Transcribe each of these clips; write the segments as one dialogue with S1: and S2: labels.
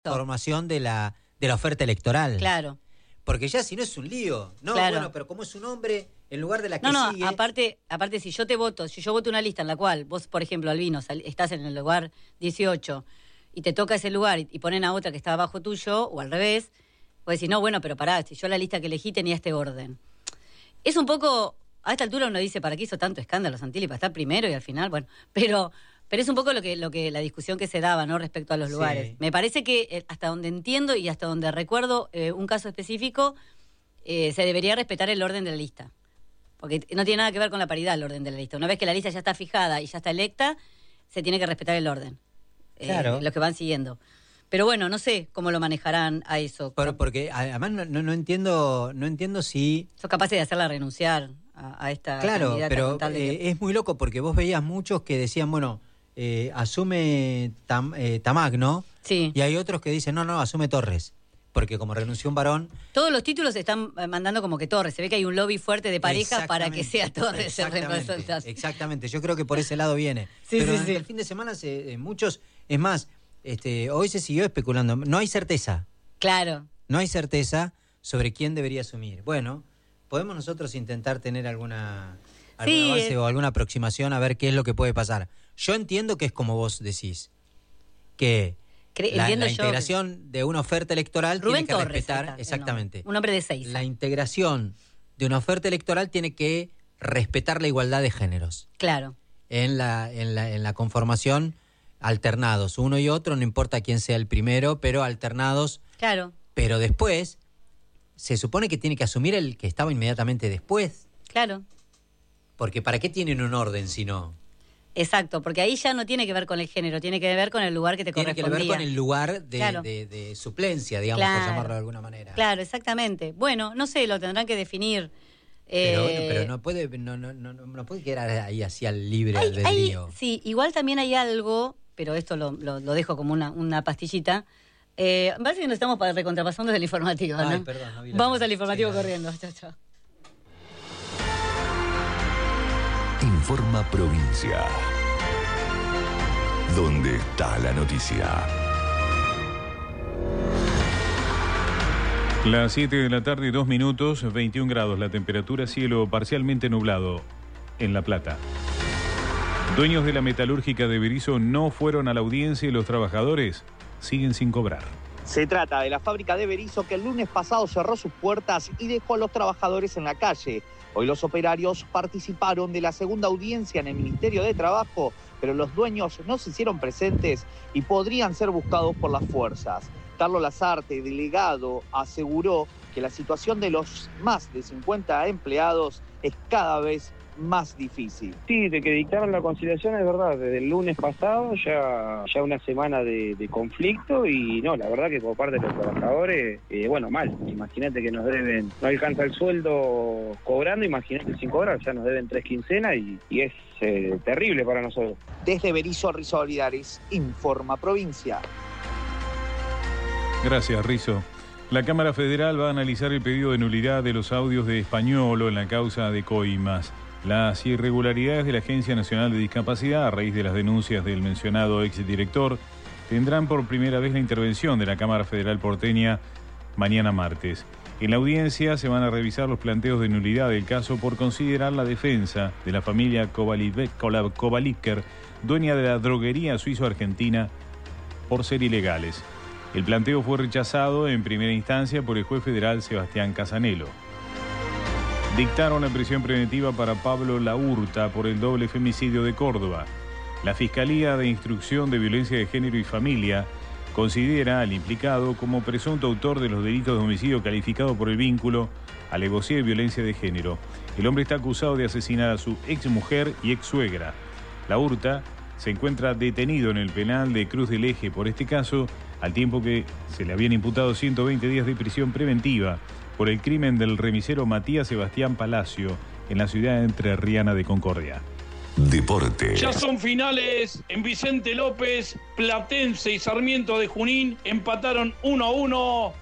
S1: formación de la oferta electoral.
S2: Claro.
S1: Porque ya si no es un lío. No,
S2: claro.
S1: Bueno, pero como es un hombre, en lugar de la que sigue...
S2: aparte si yo voto una lista en la cual vos, por ejemplo, Albino, estás en el lugar 18 y te toca ese lugar y ponen a otra que está abajo tuyo, o al revés, vos decís, no, bueno, pero pará, si yo la lista que elegí tenía este orden. Es un poco, a esta altura uno dice, ¿para qué hizo tanto escándalo Santilli? Para estar primero y al final, bueno, pero es un poco lo que la discusión que se daba, ¿no?, respecto a los lugares. Me parece que hasta donde entiendo y hasta donde recuerdo un caso específico, se debería respetar el orden de la lista. Porque no tiene nada que ver con la paridad el orden de la lista. Una vez que la lista ya está fijada y ya está electa, se tiene que respetar el orden.
S1: Claro.
S2: Los que van siguiendo. Pero bueno, no sé cómo lo manejarán a eso.
S1: Porque además no entiendo si...
S2: Son capaces de hacerla renunciar a esta candidata.
S1: Claro, pero es muy loco porque vos veías muchos que decían, bueno, asume Tamagno,
S2: sí.
S1: Y hay otros que dicen, no, asume Torres. Porque como renunció un varón...
S2: Todos los títulos se están mandando como que Torres. Se ve que hay un lobby fuerte de parejas para que sea Torres el representante.
S1: Exactamente, yo creo que por ese lado viene.
S2: Sí,
S1: pero
S2: sí.
S1: el fin de semana muchos... Es más, hoy se siguió especulando. No hay certeza.
S2: Claro.
S1: No hay certeza sobre quién debería asumir. Bueno, podemos nosotros intentar tener algún avance o alguna aproximación a ver qué es lo que puede pasar. Yo entiendo que es como vos decís, que... La integración de una oferta electoral
S2: Rubén
S1: tiene que
S2: Torres,
S1: respetar, exactamente.
S2: Un hombre de 6.
S1: La integración de una oferta electoral tiene que respetar la igualdad de géneros.
S2: Claro.
S1: En la conformación, alternados, uno y otro, no importa quién sea el primero, pero alternados.
S2: Claro.
S1: Pero después, se supone que tiene que asumir el que estaba inmediatamente después.
S2: Claro.
S1: Porque ¿para qué tienen un orden si no?
S2: Exacto, porque ahí ya no tiene que ver con el género, tiene que ver con el lugar que te correspondía.
S1: Tiene que ver con el lugar
S2: claro.
S1: de suplencia, digamos, por llamarlo de alguna manera.
S2: Claro, exactamente. Bueno, no sé, lo tendrán que definir.
S1: Pero no puede quedar ahí así al libre albedrío.
S2: Sí, igual también hay algo, pero esto lo dejo como una pastillita. Me parece que nos estamos recontrapasando del informativo, ¿no?
S1: Ay, perdón, no vi
S2: Vamos al informativo corriendo. Chao.
S3: Informa Provincia. ¿Dónde está la noticia?
S4: Las 7 de la tarde, 2 minutos, 21 grados. La temperatura, cielo parcialmente nublado en La Plata. Dueños de la metalúrgica de Berisso no fueron a la audiencia y los trabajadores siguen sin cobrar.
S5: Se trata de la fábrica de Berisso que el lunes pasado cerró sus puertas y dejó a los trabajadores en la calle. Hoy los operarios participaron de la segunda audiencia en el Ministerio de Trabajo, pero los dueños no se hicieron presentes y podrían ser buscados por las fuerzas. Carlos Lazarte, delegado, aseguró que la situación de los más de 50 empleados es cada vez más difícil.
S6: Sí, de que dictaron la conciliación es verdad, desde el lunes pasado ya una semana de conflicto y no, la verdad que por parte de los trabajadores, mal, imagínate que nos deben, no alcanza el sueldo cobrando, imagínate sin cobrar, ya nos deben 3 quincenas y es terrible para nosotros.
S5: Desde Berisso, Rizo Olivares, Informa Provincia.
S4: Gracias, Rizo. La Cámara Federal va a analizar el pedido de nulidad de los audios de Españolo en la causa de Coimas. Las irregularidades de la Agencia Nacional de Discapacidad, a raíz de las denuncias del mencionado exdirector, tendrán por primera vez la intervención de la Cámara Federal porteña mañana martes. En la audiencia se van a revisar los planteos de nulidad del caso por considerar la defensa de la familia Kovaliker, dueña de la droguería suizo-argentina, por ser ilegales. El planteo fue rechazado en primera instancia por el juez federal Sebastián Casanelo. Dictaron la prisión preventiva para Pablo Laurta por el doble femicidio de Córdoba. La Fiscalía de Instrucción de Violencia de Género y Familia considera al implicado como presunto autor de los delitos de homicidio calificado por el vínculo, alevosía y violencia de género. El hombre está acusado de asesinar a su exmujer y exsuegra. Laurta se encuentra detenido en el penal de Cruz del Eje por este caso, al tiempo que se le habían imputado 120 días de prisión preventiva por el crimen del remisero Matías Sebastián Palacio en la ciudad entrerriana de Concordia.
S3: Deporte.
S7: Ya son finales en Vicente López, Platense y Sarmiento de Junín empataron 1-1.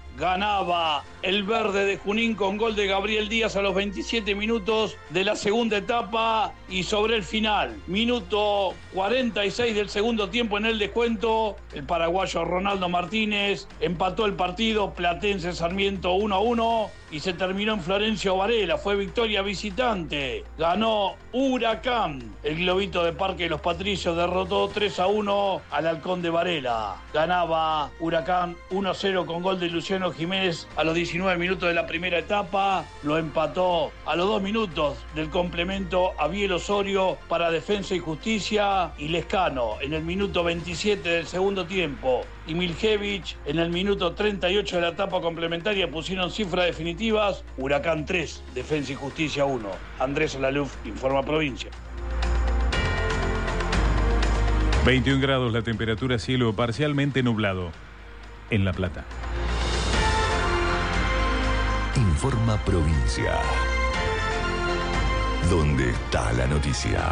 S7: Ganaba el Verde de Junín con gol de Gabriel Díaz a los 27 minutos de la segunda etapa y sobre el final, minuto 46 del segundo tiempo en el descuento, el paraguayo Ronaldo Martínez empató el partido, Platense Sarmiento 1-1 y se terminó en Florencio Varela, fue victoria visitante, ganó Huracán, el globito de Parque de los Patricios derrotó 3-1 al Halcón de Varela, ganaba Huracán 1-0 con gol de Luciano Jiménez a los 19 minutos de la primera etapa, lo empató a los 2 minutos del complemento Abiel Osorio para Defensa y Justicia y Lescano en el minuto 27 del segundo tiempo y Miljevich en el minuto 38 de la etapa complementaria pusieron cifras definitivas, Huracán 3, Defensa y Justicia 1. Andrés Laluf, informa Provincia.
S4: 21 grados la temperatura, cielo parcialmente nublado en La Plata.
S3: Informa Provincia. ¿Dónde está la noticia?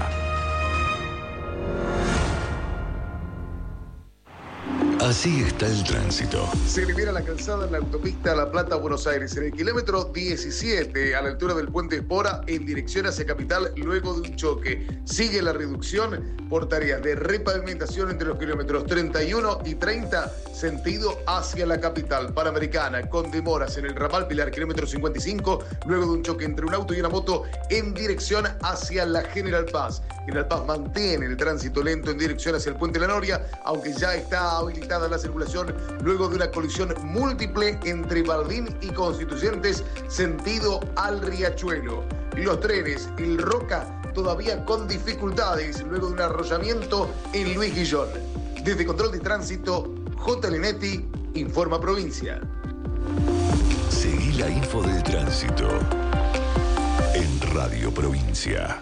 S3: Así está el tránsito.
S8: Se libera la calzada en la autopista La Plata-Buenos Aires, en el kilómetro 17, a la altura del puente Espora, en dirección hacia Capital, luego de un choque. Sigue la reducción por tareas de repavimentación entre los kilómetros 31 y 30, sentido hacia la capital Panamericana, con demoras en el ramal Pilar, kilómetro 55, luego de un choque entre un auto y una moto en dirección hacia la General Paz. General Paz mantiene el tránsito lento en dirección hacia el puente La Noria, aunque ya está habilitada la circulación luego de una colisión múltiple entre Baldín y Constituyentes, sentido al Riachuelo. Los trenes, el Roca, todavía con dificultades luego de un arrollamiento en Luis Guillón. Desde Control de Tránsito, J. Linetti, informa Provincia.
S3: Seguí la info del tránsito en Radio Provincia.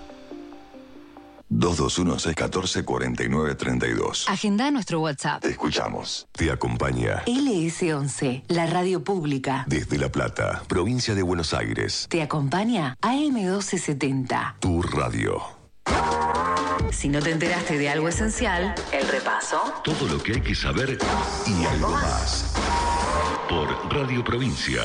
S3: 221-614-4932.
S9: Agenda nuestro WhatsApp.
S3: Te escuchamos. Te acompaña
S9: LS11, la radio pública.
S3: desde La Plata, provincia de Buenos Aires.
S9: Te acompaña AM1270.
S3: Tu radio.
S9: Si no te enteraste de algo esencial, el repaso.
S3: Todo lo que hay que saber y algo más. Por Radio Provincia.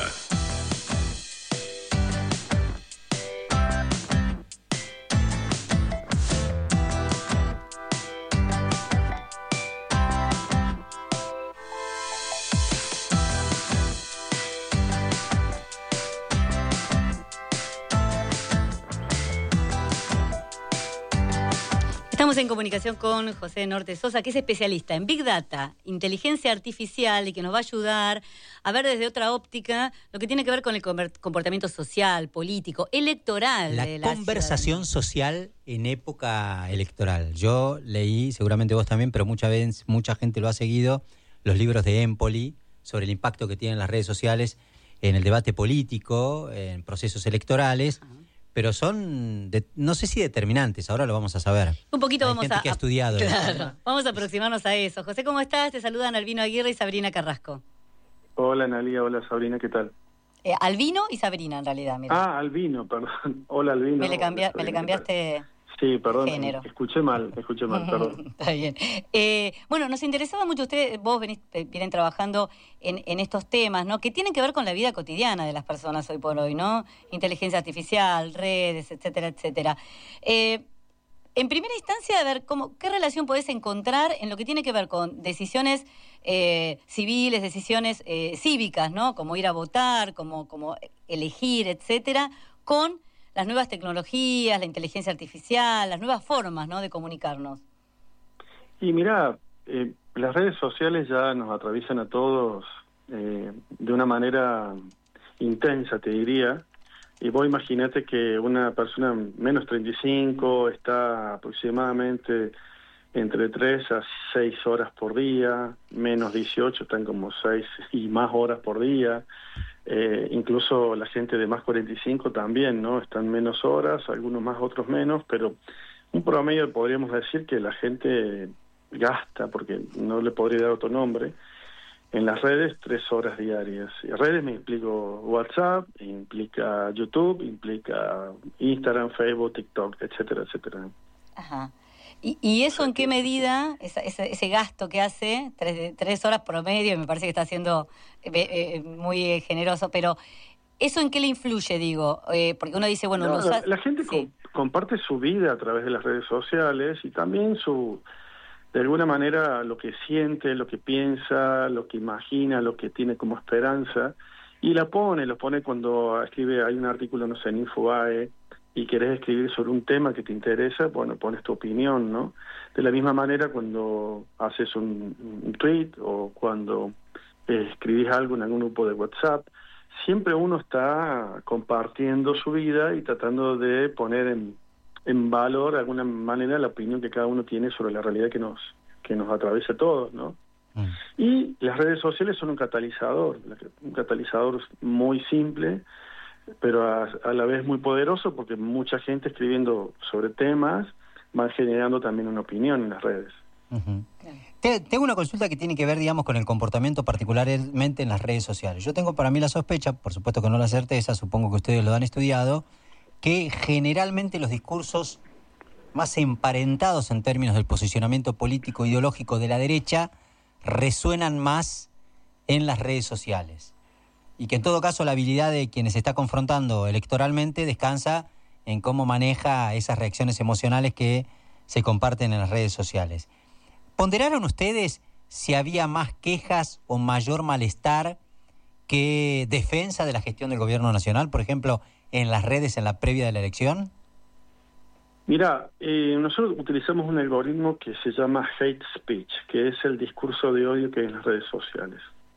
S2: Estamos en comunicación con José Norte Sosa, que es especialista en Big Data, inteligencia artificial, y que nos va a ayudar a ver desde otra óptica lo que tiene que ver con el comportamiento social, político, electoral.
S1: La conversación social en época electoral. Yo leí, seguramente vos también, pero mucha gente lo ha seguido, los libros de Empoli sobre el impacto que tienen las redes sociales en el debate político, en procesos electorales. Pero son, no sé si determinantes, ahora lo vamos a saber.
S2: Un poquito
S1: Hay
S2: vamos
S1: gente que ha estudiado.
S2: Claro, vamos a aproximarnos a eso. José, ¿cómo estás? Te saludan Albino Aguirre y Sabrina Carrasco.
S10: Hola, Analia, hola, Sabrina, ¿qué tal?
S2: Albino y Sabrina, en realidad. Mira.
S10: Albino, perdón. Hola, Albino.
S2: Me le cambiaste...
S10: Sí, perdón,
S2: género.
S10: Escuché mal, perdón.
S2: Está bien. Bueno, nos interesaba mucho, vos vienen trabajando en estos temas, ¿no? Que tienen que ver con la vida cotidiana de las personas hoy por hoy, ¿no? Inteligencia artificial, redes, etcétera, etcétera. En primera instancia, a ver, ¿qué relación podés encontrar en lo que tiene que ver con decisiones civiles, decisiones cívicas, ¿no? Como ir a votar, como elegir, etcétera, con las nuevas tecnologías, la inteligencia artificial, las nuevas formas, ¿no?, de comunicarnos?
S10: Y mirá, las redes sociales ya nos atraviesan a todos de una manera intensa, te diría. Y vos imaginate que una persona menos 35 está aproximadamente entre 3 a 6 horas por día, menos 18 están como 6 y más horas por día. Incluso la gente de más 45 también, ¿no? Están menos horas, algunos más, otros menos, pero un promedio podríamos decir que la gente gasta, porque no le podría dar otro nombre, en las redes 3 horas diarias. Y redes me implico WhatsApp, implica YouTube, implica Instagram, Facebook, TikTok, etcétera, etcétera.
S2: Ajá. ¿Y eso en qué medida, ese gasto que hace, 3 horas promedio, me parece que está siendo muy generoso, pero ¿eso en qué le influye, digo? Porque uno dice, bueno...
S10: La gente comparte su vida a través de las redes sociales y también de alguna manera lo que siente, lo que piensa, lo que imagina, lo que tiene como esperanza, y lo pone cuando escribe, hay un artículo, no sé, en Infobae, y querés escribir sobre un tema que te interesa, bueno, pones tu opinión, ¿no? De la misma manera cuando haces un tweet o cuando escribís algo en algún grupo de WhatsApp, siempre uno está compartiendo su vida y tratando de poner en valor de alguna manera la opinión que cada uno tiene sobre la realidad que nos atraviesa a todos, ¿no? Y las redes sociales son un catalizador muy simple, pero a la vez muy poderoso, porque mucha gente escribiendo sobre temas van generando también una opinión en las redes.
S1: Uh-huh. Tengo una consulta que tiene que ver, digamos, con el comportamiento particularmente en las redes sociales. Yo tengo para mí la sospecha, por supuesto que no la certeza, supongo que ustedes lo han estudiado, que generalmente los discursos más emparentados en términos del posicionamiento político ideológico de la derecha resuenan más en las redes sociales. Y que en todo caso la habilidad de quienes se está confrontando electoralmente descansa en cómo maneja esas reacciones emocionales que se comparten en las redes sociales. ¿Ponderaron ustedes si había más quejas o mayor malestar que defensa de la gestión del gobierno nacional, por ejemplo, en las redes en la previa de la elección?
S10: Mira, nosotros utilizamos un algoritmo que se llama hate speech, que es el discurso de odio que hay en las redes sociales.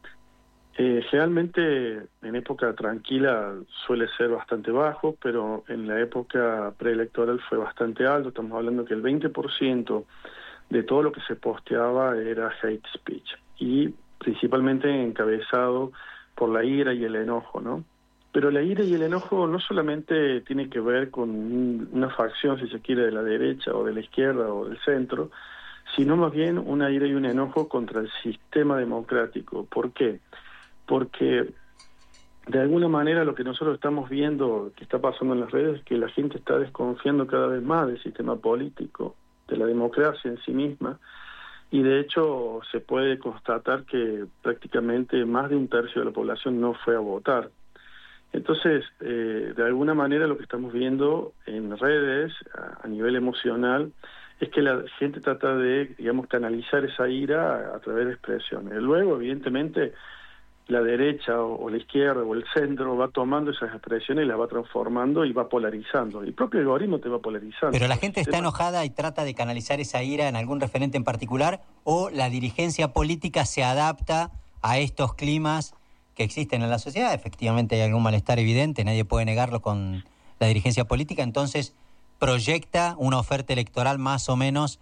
S10: Generalmente en época tranquila suele ser bastante bajo, pero en la época preelectoral fue bastante alto. Estamos hablando que el 20% de todo lo que se posteaba era hate speech, y principalmente encabezado por la ira y el enojo, ¿no? Pero la ira y el enojo no solamente tiene que ver con una facción, si se quiere, de la derecha o de la izquierda o del centro, sino más bien una ira y un enojo contra el sistema democrático. ¿Por qué? Porque de alguna manera lo que nosotros estamos viendo que está pasando en las redes es que la gente está desconfiando cada vez más del sistema político, de la democracia en sí misma, y de hecho se puede constatar que prácticamente más de un tercio de la población no fue a votar. Entonces, de alguna manera lo que estamos viendo en redes a nivel emocional es que la gente trata de, digamos, canalizar esa ira a través de expresiones. Luego, evidentemente, la derecha o la izquierda o el centro va tomando esas expresiones y las va transformando y va polarizando. El propio algoritmo te va polarizando.
S1: ¿Pero la gente está enojada y trata de canalizar esa ira en algún referente en particular, o la dirigencia política se adapta a estos climas que existen en la sociedad? Efectivamente hay algún malestar evidente, nadie puede negarlo con la dirigencia política, entonces proyecta una oferta electoral más o menos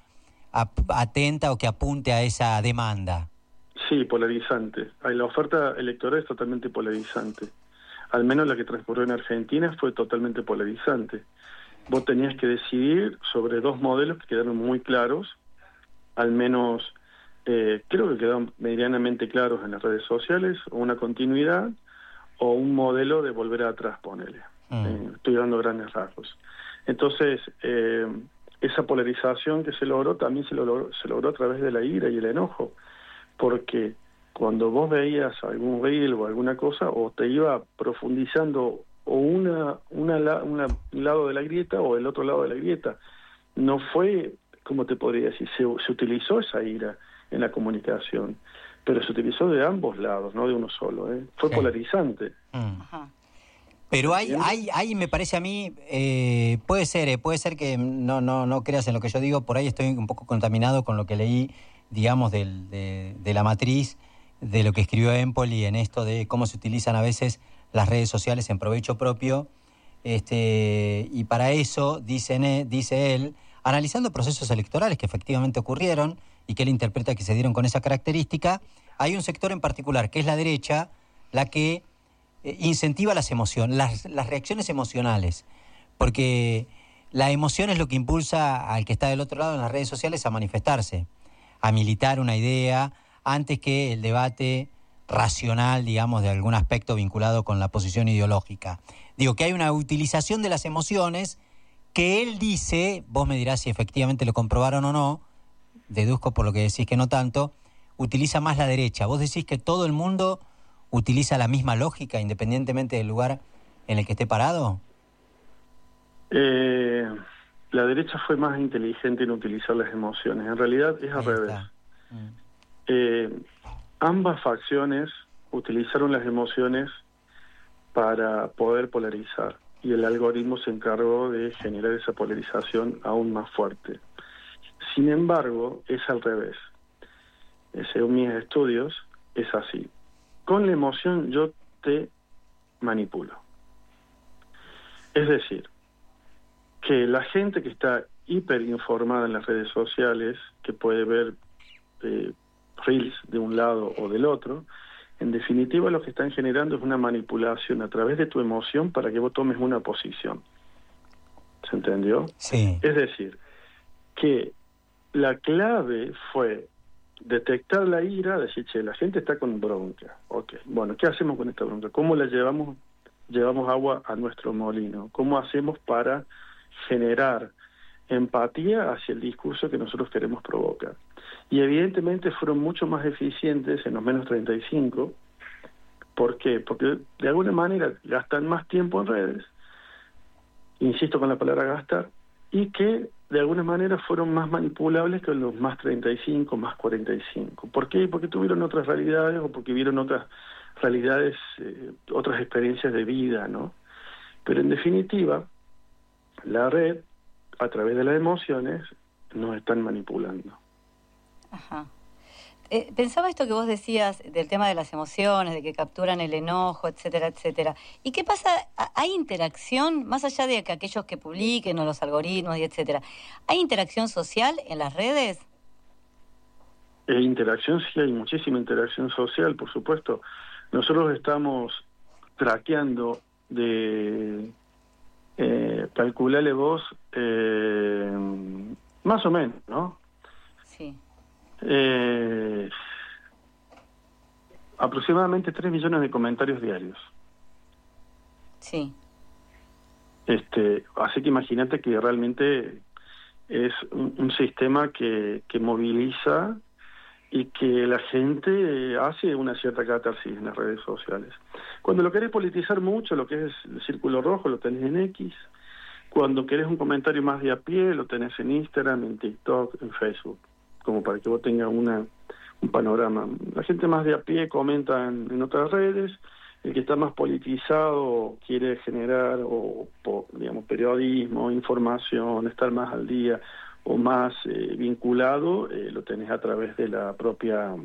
S1: atenta o que apunte a esa demanda.
S10: Sí, polarizante. La oferta electoral es totalmente polarizante. Al menos la que transcurrió en Argentina fue totalmente polarizante. Vos tenías que decidir sobre dos modelos que quedaron muy claros, al menos creo que quedaron medianamente claros en las redes sociales, una continuidad o un modelo de volver atrás, ponele. Estoy dando grandes rasgos. Entonces, esa polarización que se logró también se logró a través de la ira y el enojo, porque cuando vos veías algún reel o alguna cosa, o te iba profundizando o un lado de la grieta o el otro lado de la grieta. No fue, ¿cómo te podría decir? Se utilizó esa ira en la comunicación, pero se utilizó de ambos lados, no de uno solo, ¿eh? Fue polarizante.
S1: Pero hay, me parece a mí, puede ser que no creas en lo que yo digo, por ahí estoy un poco contaminado con lo que leí, digamos, de la matriz de lo que escribió Empoli en esto de cómo se utilizan a veces las redes sociales en provecho propio, y para eso, dice él, analizando procesos electorales que efectivamente ocurrieron y que él interpreta que se dieron con esa característica, hay un sector en particular, que es la derecha, la que incentiva las emociones, las reacciones emocionales, porque la emoción es lo que impulsa al que está del otro lado en las redes sociales a manifestarse, a militar una idea, antes que el debate racional, digamos, de algún aspecto vinculado con la posición ideológica. Digo que hay una utilización de las emociones que él dice, vos me dirás si efectivamente lo comprobaron o no, deduzco por lo que decís que no tanto, utiliza más la derecha. ¿Vos decís que todo el mundo utiliza la misma lógica independientemente del lugar en el que esté parado?
S10: La derecha fue más inteligente en utilizar las emociones. En realidad es al revés. Ambas facciones utilizaron las emociones para poder polarizar, y el algoritmo se encargó de generar esa polarización aún más fuerte. Sin embargo, es al revés. Según mis estudios, es así. Con la emoción yo te manipulo. Es decir, que la gente que está hiperinformada en las redes sociales, que puede ver reels de un lado o del otro, en definitiva lo que están generando es una manipulación a través de tu emoción para que vos tomes una posición. ¿Se entendió?
S1: Sí.
S10: Es decir, que la clave fue detectar la ira, decir, che, la gente está con bronca. Ok, bueno, ¿qué hacemos con esta bronca? ¿Cómo la llevamos agua a nuestro molino? ¿Cómo hacemos para generar empatía hacia el discurso que nosotros queremos provocar? Y evidentemente fueron mucho más eficientes en los menos 35. ¿Por qué? Porque de alguna manera gastan más tiempo en redes, insisto con la palabra gastar, y que de alguna manera fueron más manipulables que los más 35, más 45. ¿Por qué? Porque tuvieron otras realidades o porque vieron otras realidades, otras experiencias de vida, ¿no? Pero en definitiva, la red, a través de las emociones, nos están manipulando.
S2: Ajá. Pensaba esto que vos decías del tema de las emociones, de que capturan el enojo, etcétera, etcétera. ¿Y qué pasa? ¿Hay interacción, más allá de que aquellos que publiquen o los algoritmos y etcétera? ¿Hay interacción social en las redes?
S10: Interacción, sí, hay muchísima interacción social, por supuesto. Nosotros estamos traqueando de... calculale vos, más o menos, ¿no?
S2: Sí.
S10: Aproximadamente 3 millones de comentarios diarios.
S2: Sí.
S10: Así que imagínate que realmente es un sistema que moviliza y que la gente hace una cierta catarsis en las redes sociales. Cuando lo querés politizar mucho, lo que es el círculo rojo, lo tenés en X. Cuando querés un comentario más de a pie, lo tenés en Instagram, en TikTok, en Facebook, como para que vos tengas un panorama. La gente más de a pie comenta en otras redes, el que está más politizado quiere generar, digamos, periodismo, información, estar más al día o más vinculado, lo tenés a través de la propia,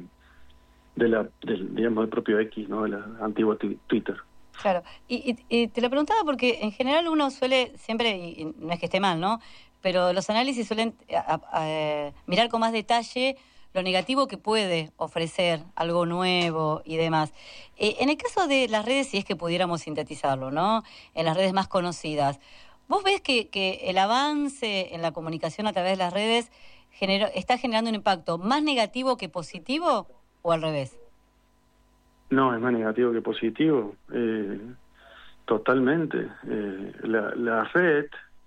S10: del propio X, ¿no? De la antigua Twitter.
S2: Claro, y te lo preguntaba porque en general uno suele siempre, y no es que esté mal, ¿no?, pero los análisis suelen mirar con más detalle lo negativo que puede ofrecer algo nuevo y demás. En el caso de las redes, si es que pudiéramos sintetizarlo, ¿no?, en las redes más conocidas, ¿vos ves que el avance en la comunicación a través de las redes está generando un impacto más negativo que positivo o al revés?
S10: No, es más negativo que positivo, totalmente. La red...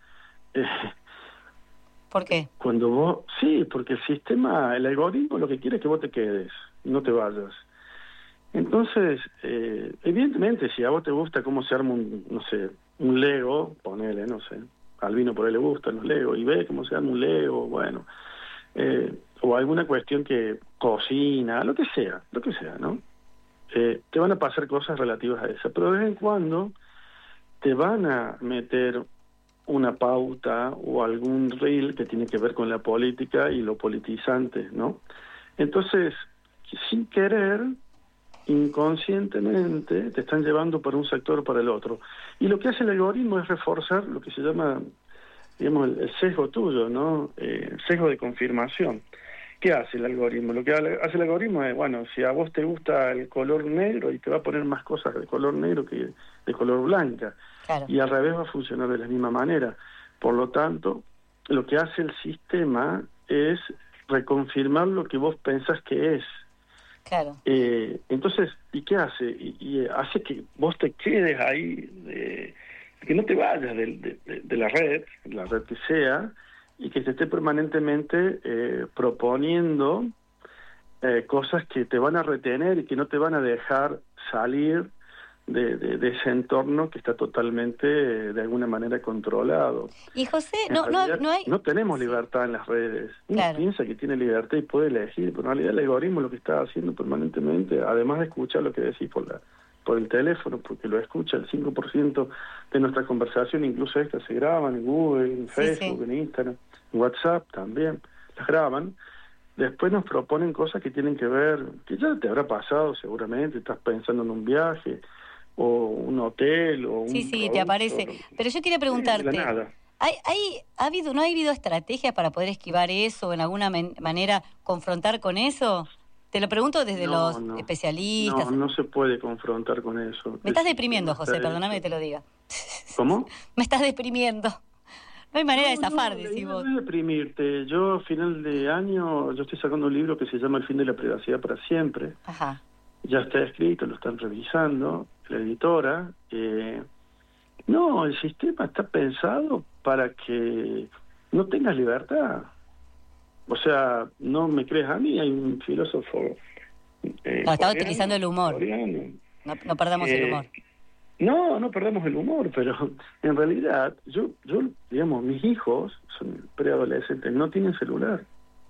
S2: ¿Por qué?
S10: Cuando vos... Sí, porque el sistema, el algoritmo lo que quiere es que vos te quedes, no te vayas. Entonces, evidentemente, si a vos te gusta cómo se arma un Lego, ponele, no sé, a Albino por ahí le gustan los Legos, y ve cómo se arma un Lego, bueno, o alguna cuestión que cocina, lo que sea, ¿no? Te van a pasar cosas relativas a eso, pero de vez en cuando te van a meter una pauta o algún reel que tiene que ver con la política y lo politizante, ¿no? Entonces, sin querer, inconscientemente, te están llevando para un sector o para el otro. Y lo que hace el algoritmo es reforzar lo que se llama, digamos, el sesgo tuyo, ¿no? Sesgo de confirmación. ¿Qué hace el algoritmo? Lo que hace el algoritmo es, bueno, si a vos te gusta el color negro, y te va a poner más cosas de color negro que de color blanca.
S2: Claro.
S10: Y al revés va a funcionar de la misma manera. Por lo tanto, lo que hace el sistema es reconfirmar lo que vos pensás que es.
S2: Claro.
S10: Entonces, ¿y qué hace? Y hace que vos te quedes ahí que no te vayas de la red que sea, y que te esté permanentemente proponiendo cosas que te van a retener y que no te van a dejar salir de ese entorno que está totalmente, de alguna manera, controlado.
S2: Y José,
S10: no tenemos libertad en las redes. Uno piensa que tiene libertad y puede elegir, pero en realidad el algoritmo lo que está haciendo permanentemente, además de escuchar lo que decís por el teléfono, porque lo escucha el 5% de nuestra conversación, incluso estas se graban en Google, en Facebook, en Instagram, en WhatsApp también, las graban. Después nos proponen cosas que tienen que ver, que ya te habrá pasado seguramente, estás pensando en un viaje, o un hotel, o un
S2: te aparece. Pero yo quería preguntarte, ¿no ha habido estrategias para poder esquivar eso, o en alguna manera confrontar con eso? Te lo pregunto desde los especialistas.
S10: No se puede confrontar con eso.
S2: Me estás deprimiendo, José, perdóname que te lo diga.
S10: ¿Cómo?
S2: Me estás deprimiendo. No hay manera de zafar, decís vos.
S10: No deprimirte. Yo, a final de año, yo estoy sacando un libro que se llama El fin de la privacidad para siempre.
S2: Ajá.
S10: Ya está escrito, lo están revisando, la editora. No, el sistema está pensado para que no tengas libertad. O sea, no me crees a mí, hay un filósofo...
S2: estaba utilizando el humor. No perdamos el humor.
S10: No perdamos el humor, pero en realidad, yo digamos, mis hijos son preadolescentes, no tienen celular.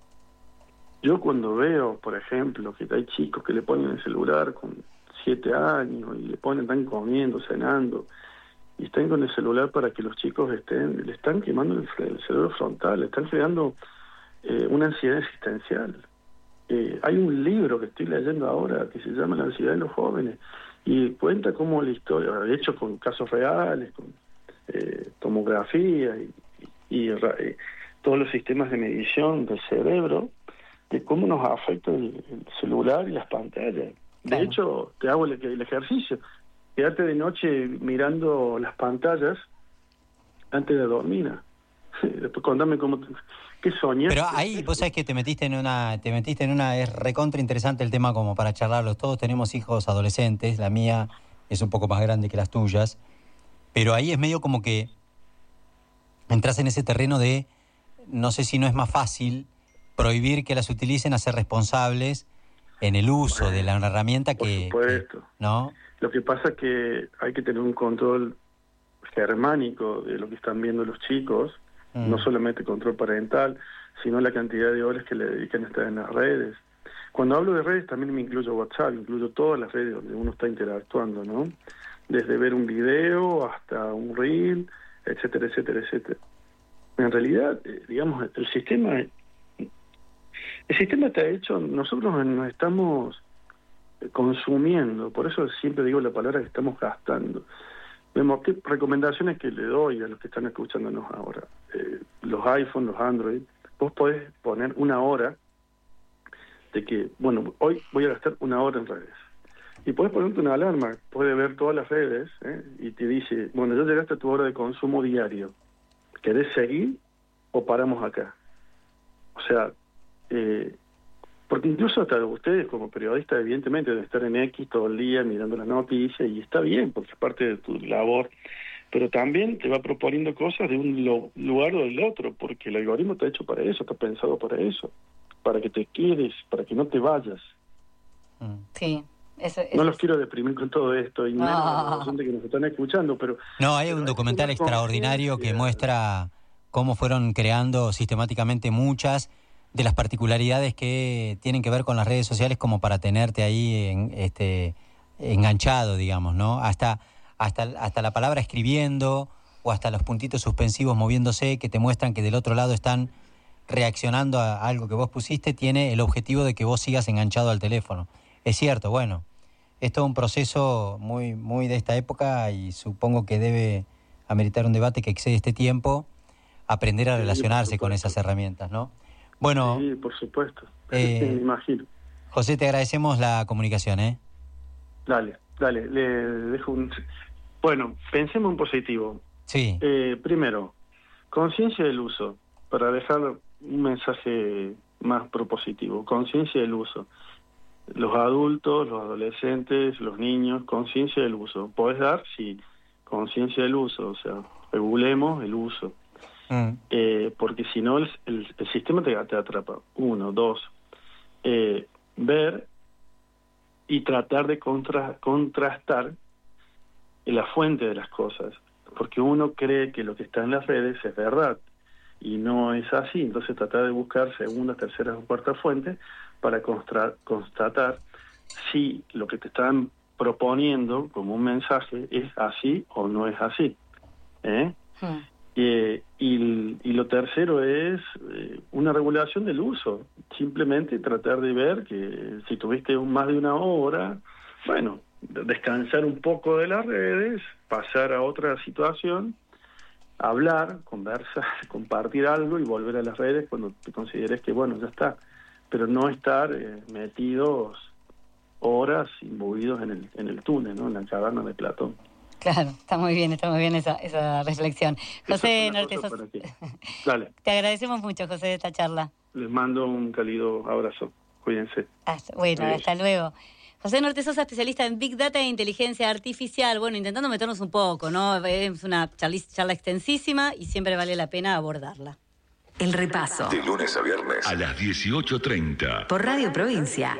S10: Yo cuando veo, por ejemplo, que hay chicos que le ponen el celular con 7 años y están comiendo, cenando, y están con el celular para que los chicos le están quemando el cerebro frontal, le están creando una ansiedad existencial. Hay un libro que estoy leyendo ahora que se llama La ansiedad de los jóvenes, y cuenta cómo la historia, de hecho con casos reales, con tomografía y todos los sistemas de medición del cerebro, de cómo nos afecta el celular y las pantallas. De hecho, te hago el ejercicio. Quédate de noche mirando las pantallas antes de dormir. Después contame qué soñaste.
S1: Pero ahí vos sabés que te metiste en una, es recontra interesante el tema como para charlarlo. Todos tenemos hijos adolescentes, la mía es un poco más grande que las tuyas, pero ahí es medio como que entras en ese terreno de, no sé si no es más fácil prohibir que las utilicen, a ser responsables en el uso de la herramienta que...
S10: Por supuesto.
S1: ¿No?
S10: Lo que pasa es que hay que tener un control germánico de lo que están viendo los chicos, no solamente control parental, sino la cantidad de horas que le dedican a estar en las redes. Cuando hablo de redes también me incluyo WhatsApp, incluyo todas las redes donde uno está interactuando, ¿no? Desde ver un video hasta un reel, etcétera, etcétera, etcétera. En realidad, digamos, el sistema está hecho, nosotros nos estamos consumiendo, por eso siempre digo la palabra que estamos gastando. Vemos qué recomendaciones que le doy a los que están escuchándonos ahora. Los iPhone, los Android, vos podés poner una hora de que, bueno, hoy voy a gastar 1 hora en redes. Y podés ponerte una alarma, puedes ver todas las redes, y te dice, bueno, ya llegaste a tu hora de consumo diario. ¿Querés seguir o paramos acá? O sea, porque incluso hasta ustedes como periodistas evidentemente deben estar en X todo el día mirando las noticias, y está bien porque es parte de tu labor, pero también te va proponiendo cosas de un lugar o del otro, porque el algoritmo está hecho para eso, está pensado para eso, para que te quedes, para que no te vayas.
S2: Sí.
S10: No los quiero deprimir con todo esto, y menos a la gente que nos están escuchando, pero...
S1: No, hay un documental extraordinario que muestra cómo fueron creando sistemáticamente muchas de las particularidades que tienen que ver con las redes sociales como para tenerte ahí enganchado, digamos, ¿no? Hasta la palabra escribiendo o hasta los puntitos suspensivos moviéndose que te muestran que del otro lado están reaccionando a algo que vos pusiste, tiene el objetivo de que vos sigas enganchado al teléfono. Es cierto, bueno, es todo un proceso muy, muy de esta época y supongo que debe ameritar un debate que excede este tiempo, aprender a relacionarse con esas herramientas, ¿no? Bueno,
S10: sí, por supuesto. Me imagino.
S1: José, te agradecemos la comunicación, ¿eh?
S10: Dale, le dejo un... Bueno, pensemos en positivo.
S1: Sí.
S10: Primero, conciencia del uso, para dejar un mensaje más propositivo. Conciencia del uso. Los adultos, los adolescentes, los niños, conciencia del uso. Podés dar, sí, conciencia del uso, o sea, regulemos el uso. Porque si no, el sistema te atrapa. 1, 2, ver y tratar de contrastar la fuente de las cosas. Porque uno cree que lo que está en las redes es verdad, y no es así. Entonces tratar de buscar segundas, terceras o cuartas fuentes para constatar si lo que te están proponiendo como un mensaje es así o no es así. Y lo tercero es una regulación del uso. Simplemente tratar de ver que si tuviste más de una hora, bueno, descansar un poco de las redes, pasar a otra situación, hablar, conversar, compartir algo y volver a las redes cuando te consideres que, bueno, ya está. Pero no estar metidos horas imbuidos en el túnel, ¿no? En la caverna de Platón.
S2: Claro, está muy bien esa reflexión. José Nortesos,
S10: Dale.
S2: Te agradecemos mucho, José, de esta charla.
S10: Les mando un cálido abrazo. Cuídense.
S2: Hasta luego. José Nortesosa, especialista en Big Data e Inteligencia Artificial. Bueno, intentando meternos un poco, ¿no? Es una charla extensísima y siempre vale la pena abordarla.
S9: El repaso.
S3: De lunes a viernes a las 18:30.
S9: Por Radio Provincia.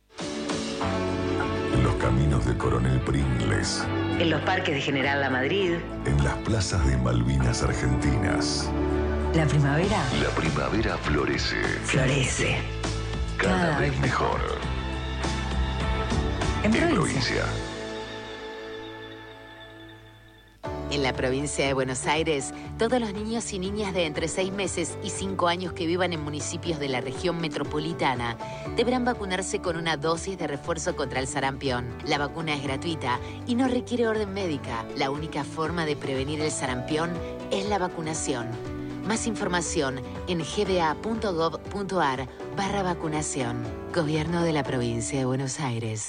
S3: En los caminos de Coronel Pringles.
S9: En los parques de General La Madrid.
S3: En las plazas de Malvinas Argentinas.
S9: La primavera.
S3: La primavera florece.
S9: Florece.
S3: Cada vez mejor.
S9: En provincia.
S11: En la provincia de Buenos Aires, todos los niños y niñas de entre 6 meses y 5 años que vivan en municipios de la región metropolitana deberán vacunarse con una dosis de refuerzo contra el sarampión. La vacuna es gratuita y no requiere orden médica. La única forma de prevenir el sarampión es la vacunación. Más información en gba.gov.ar/vacunación. Gobierno de la provincia de Buenos Aires.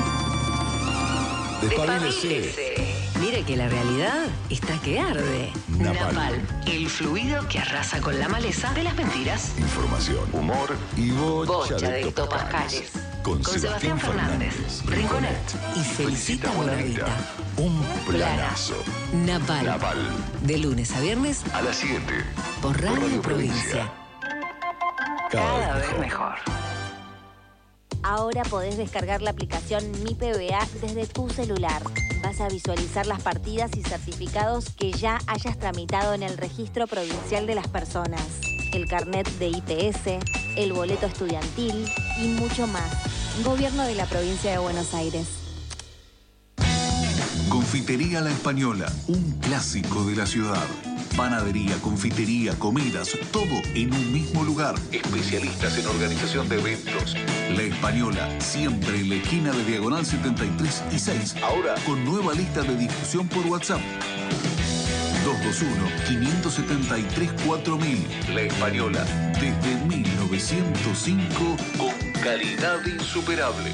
S9: Despabilese. Mire que la realidad está que arde. Napal, el fluido que arrasa con la maleza de las mentiras.
S3: Información, humor y bocha de
S9: topascales.
S3: Con Sebastián Fernández,
S9: Rinconet y Felicita Bonavita.
S3: Un planazo.
S9: Napal. De lunes a viernes
S3: a las 7.
S9: Por Radio Provincia.
S3: Cada vez mejor.
S12: Ahora podés descargar la aplicación Mi PBA desde tu celular. Vas a visualizar las partidas y certificados que ya hayas tramitado en el Registro Provincial de las Personas, el carnet de IPS, el boleto estudiantil y mucho más. Gobierno de la Provincia de Buenos Aires.
S3: Confitería La Española, un clásico de la ciudad. Panadería, confitería, comidas, todo en un mismo lugar. Especialistas en organización de eventos. La Española, siempre en la esquina de Diagonal 73 y 6. Ahora con nueva lista de difusión por WhatsApp. 221-573-4000. La Española, desde 1905, con calidad insuperable.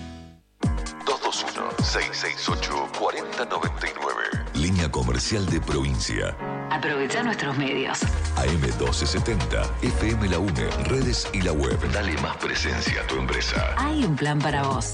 S3: 221-668-4099. Línea comercial de provincia.
S9: Aprovecha nuestros medios.
S3: AM1270, FM La UNE, redes y la web. Dale más presencia a tu empresa.
S9: Hay un plan para vos.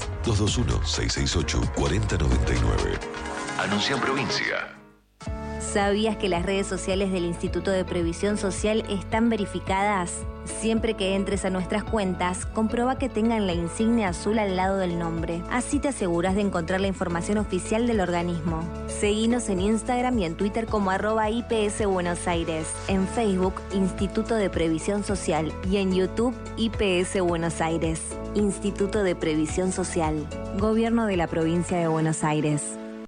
S3: 221-668-4099. Anuncia en provincia.
S12: ¿Sabías que las redes sociales del Instituto de Previsión Social están verificadas? Siempre que entres a nuestras cuentas, comprueba que tengan la insignia azul al lado del nombre. Así te aseguras de encontrar la información oficial del organismo. Seguinos en Instagram y en Twitter como @IPS Buenos Aires, en Facebook Instituto de Previsión Social y en YouTube IPS Buenos Aires. Instituto de Previsión Social. Gobierno de la Provincia de Buenos Aires.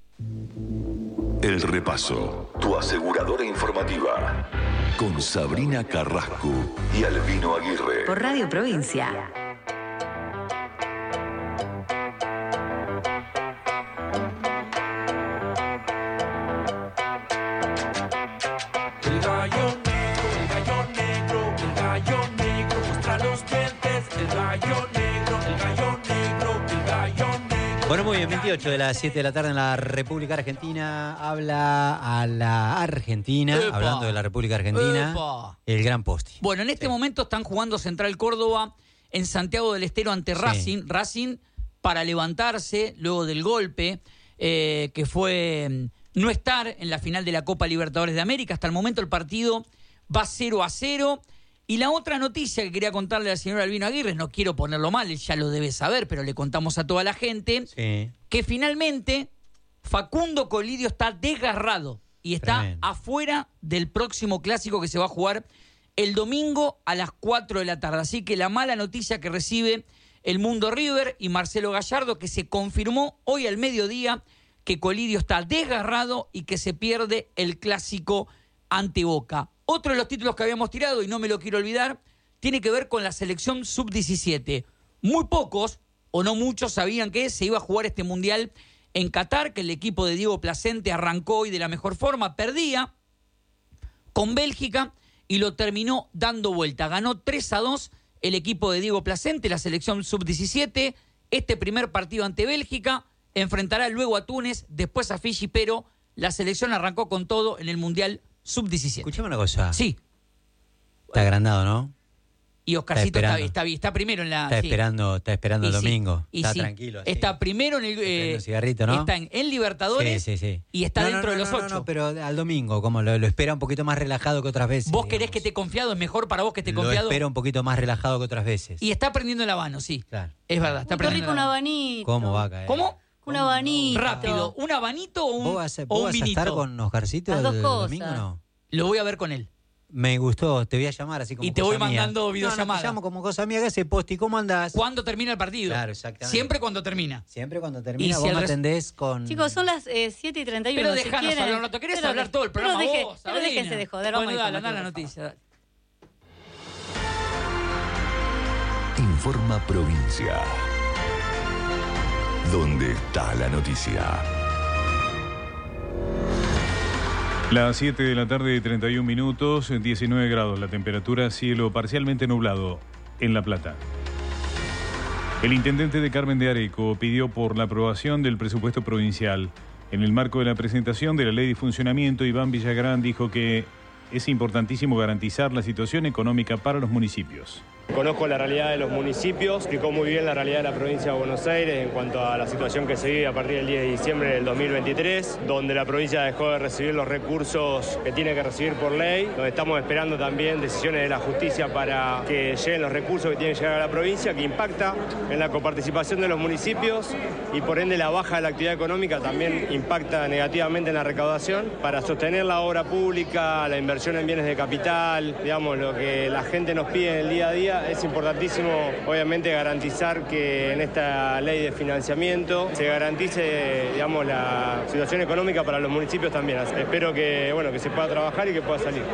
S3: El Repaso, tu aseguradora informativa. Con Sabrina Carrasco y Albino Aguirre.
S9: Por Radio Provincia.
S13: El gallo negro, muestra los dientes. El gallo negro, el gallo negro.
S1: Bueno, muy bien, 28 de las 7 de la tarde en la República Argentina. Habla a la Argentina, hablando de la República Argentina, el Gran Posti.
S14: Bueno, en este momento están jugando Central Córdoba en Santiago del Estero ante Racing. Racing para levantarse luego del golpe que fue no estar en la final de la Copa Libertadores de América. Hasta el momento el partido va 0-0. Y la otra noticia que quería contarle al señor Albino Aguirre, no quiero ponerlo mal, él ya lo debe saber, pero le contamos a toda la gente, que finalmente Facundo Colidio está desgarrado y está afuera del próximo clásico que se va a jugar el domingo a las 4 de la tarde. Así que la mala noticia que recibe el Mundo River y Marcelo Gallardo, que se confirmó hoy al mediodía que Colidio está desgarrado y que se pierde el clásico ante Boca. Otro de los títulos que habíamos tirado, y no me lo quiero olvidar, tiene que ver con la selección sub-17. Muy pocos, o no muchos, sabían que se iba a jugar este mundial en Qatar, que el equipo de Diego Placente arrancó hoy de la mejor forma, perdía con Bélgica y lo terminó dando vuelta. Ganó 3-2 el equipo de Diego Placente, la selección sub-17. Este primer partido ante Bélgica enfrentará luego a Túnez, después a Fiji, pero la selección arrancó con todo en el mundial sub-17.
S1: Escuchame una cosa.
S14: Sí.
S1: Está agrandado, ¿no?
S14: Y Oscarcito está primero en la...
S1: Está esperando el domingo.
S14: Está
S1: tranquilo. Así.
S14: Está primero en el...
S1: un cigarrito, ¿no?
S14: Está en Libertadores y está dentro de los 8.
S1: No, pero al domingo, como lo espera un poquito más relajado que otras veces.
S14: ¿Vos querés que esté confiado? ¿Es mejor para vos que esté confiado?
S1: Lo espera un poquito más relajado que otras veces.
S14: Y está aprendiendo el habano, sí.
S1: Claro.
S14: Es verdad, está aprendiendo
S2: rico un abanito.
S1: ¿Cómo va a caer?
S14: ¿Cómo?
S2: Un abanito.
S14: Rápido. ¿Un abanito o un
S1: ¿Vos vas
S14: o un
S1: a
S14: vinito?
S1: estar con Oscarcito
S2: Las dos
S1: el
S2: cosas.
S1: domingo o no?
S14: Lo voy a ver con él.
S1: Me gustó, te voy a llamar así como
S14: y te
S1: cosa
S14: voy mandando
S1: mía.
S14: videollamada.
S1: Te llamo como cosa mía, que ese post. ¿Y cómo andás?
S14: ¿Cuándo termina el partido?
S1: Claro, exactamente.
S14: Siempre cuando termina.
S1: Siempre cuando termina,
S14: si
S1: vos
S14: el
S1: me atendés con...
S2: Chicos, son las 7:31.
S14: Pero
S2: si
S14: dejanos
S2: quieren.
S14: hablar un rato. ¿Querés
S2: Pero
S14: hablar todo el programa vos,
S2: pero
S14: Sabrina?
S2: déjense de joder.
S14: Bueno,
S2: Vamos a ir
S14: dale,
S2: con
S14: la
S2: Mateo, por
S14: noticia.
S3: Informa Provincia. ¿Dónde está la noticia?
S4: Las 7 de la tarde, 31 minutos, 19 grados la temperatura, cielo parcialmente nublado en La Plata. El intendente de Carmen de Areco pidió por la aprobación del presupuesto provincial. En el marco de la presentación de la ley de funcionamiento, Iván Villagrán dijo que es importantísimo garantizar la situación económica para los municipios.
S15: Conozco la realidad de los municipios, explicó muy bien la realidad de la provincia de Buenos Aires en cuanto a la situación que se vive a partir del 10 de diciembre del 2023, donde la provincia dejó de recibir los recursos que tiene que recibir por ley, donde estamos esperando también decisiones de la justicia para que lleguen los recursos que tienen que llegar a la provincia, que impacta en la coparticipación de los municipios y por ende la baja de la actividad económica también impacta negativamente en la recaudación. Para sostener la obra pública, la inversión en bienes de capital, digamos, lo que la gente nos pide en el día a día, es importantísimo, obviamente, garantizar que en esta ley de financiamiento se garantice, digamos, la situación económica para los municipios también. Espero que, bueno, que se pueda trabajar y que pueda salir.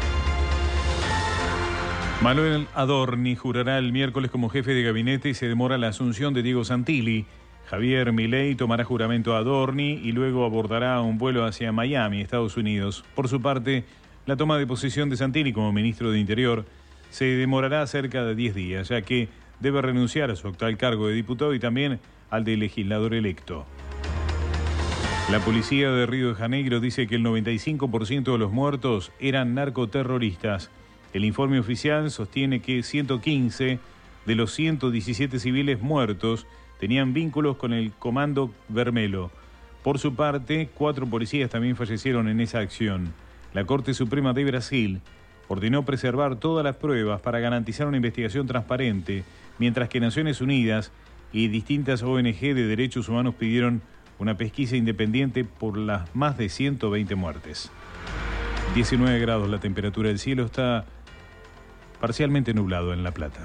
S4: Manuel Adorni jurará el miércoles como jefe de gabinete y se demora la asunción de Diego Santilli. Javier Milei tomará juramento a Adorni y luego abordará un vuelo hacia Miami, Estados Unidos. Por su parte, la toma de posesión de Santilli como ministro de Interior se demorará cerca de 10 días, ya que debe renunciar a su actual cargo de diputado y también al de legislador electo. La policía de Río de Janeiro dice que el 95% de los muertos eran narcoterroristas. El informe oficial sostiene que 115 de los 117 civiles muertos tenían vínculos con el Comando Vermelho. Por su parte, 4 policías también fallecieron en esa acción. La Corte Suprema de Brasil ordenó preservar todas las pruebas para garantizar una investigación transparente, mientras que Naciones Unidas y distintas ONG de derechos humanos pidieron una pesquisa independiente por las más de 120 muertes. 19 grados la temperatura del cielo, está parcialmente nublado en La Plata.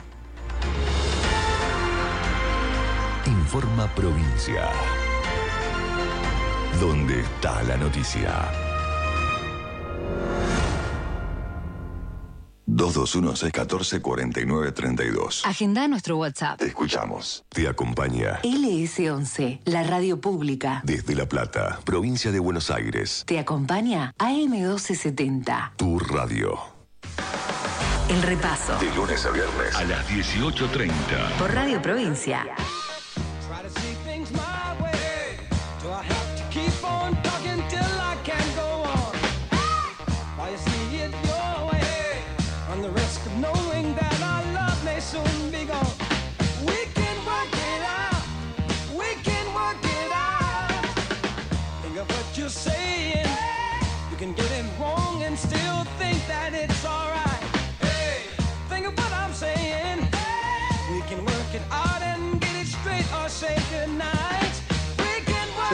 S3: Informa Provincia. ¿Dónde está la noticia? 221-614-4932.
S9: Agenda nuestro WhatsApp.
S3: Te escuchamos. Te acompaña.
S9: LS11, la radio pública.
S3: Desde La Plata, provincia de Buenos Aires.
S9: Te acompaña AM1270.
S3: Tu radio.
S9: El repaso.
S3: De lunes a viernes.
S16: A las 18:30.
S9: Por Radio Provincia.
S13: Say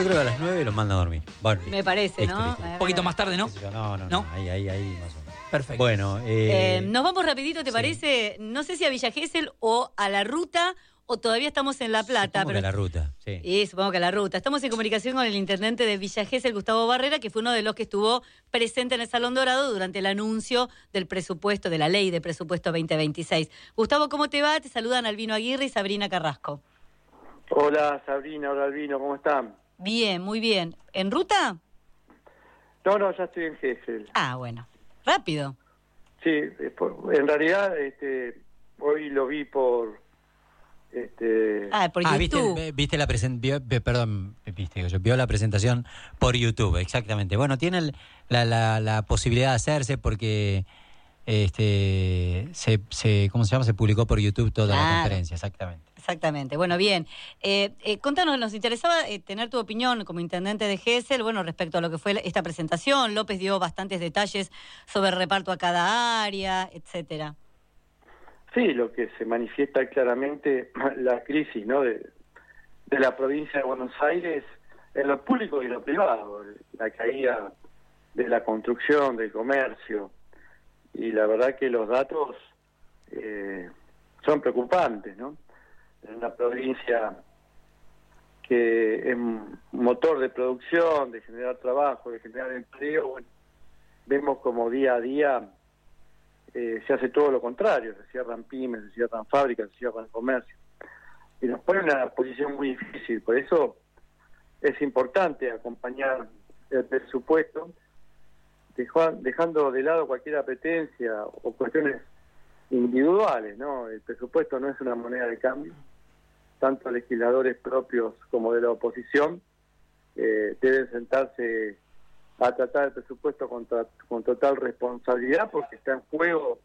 S1: Yo creo que a las 9 los manda a dormir. Bueno,
S2: me parece,
S1: listo,
S2: ¿no?
S1: listo.
S14: Un poquito más tarde, ¿no?
S1: No. Ahí más o menos.
S14: Perfecto.
S1: Bueno,
S2: nos vamos rapidito, ¿te parece? No sé si a Villa Gesell o a La Ruta, o todavía estamos en La Plata.
S1: Supongo que a La Ruta, sí.
S2: Y supongo que a La Ruta. Estamos en comunicación con el intendente de Villa Gesell, Gustavo Barrera, que fue uno de los que estuvo presente en el Salón Dorado durante el anuncio del presupuesto, de la ley de presupuesto 2026. Gustavo, ¿cómo te va? Te saludan Albino Aguirre y Sabrina Carrasco.
S16: Hola Sabrina, hola Albino, ¿cómo están?
S2: Bien, muy bien. ¿En ruta?
S16: No, ya estoy en Gesell.
S2: Ah, bueno. Rápido.
S16: Sí, en realidad hoy lo vi por
S2: YouTube.
S1: Viste la vio la presentación por YouTube, exactamente. Bueno, tiene la posibilidad de hacerse porque ¿cómo se llama? Se publicó por YouTube toda la conferencia, exactamente.
S2: Exactamente. Bueno, bien. Contanos, nos interesaba tener tu opinión como intendente de Gesell, bueno, respecto a lo que fue esta presentación. López dio bastantes detalles sobre el reparto a cada área, etcétera.
S16: Sí, lo que se manifiesta claramente la crisis, ¿no? de la provincia de Buenos Aires en lo público y lo privado, la caída de la construcción, del comercio, y la verdad que los datos son preocupantes, ¿no? En una provincia que es motor de producción, de generar trabajo, de generar empleo, bueno, vemos como día a día se hace todo lo contrario, se cierran pymes, se cierran fábricas, se cierran comercio. Y nos pone en una posición muy difícil, por eso es importante acompañar el presupuesto, dejando de lado cualquier apetencia o cuestiones individuales, ¿no? El presupuesto no es una moneda de cambio, tanto legisladores propios como de la oposición deben sentarse a tratar el presupuesto con total responsabilidad, porque está en juego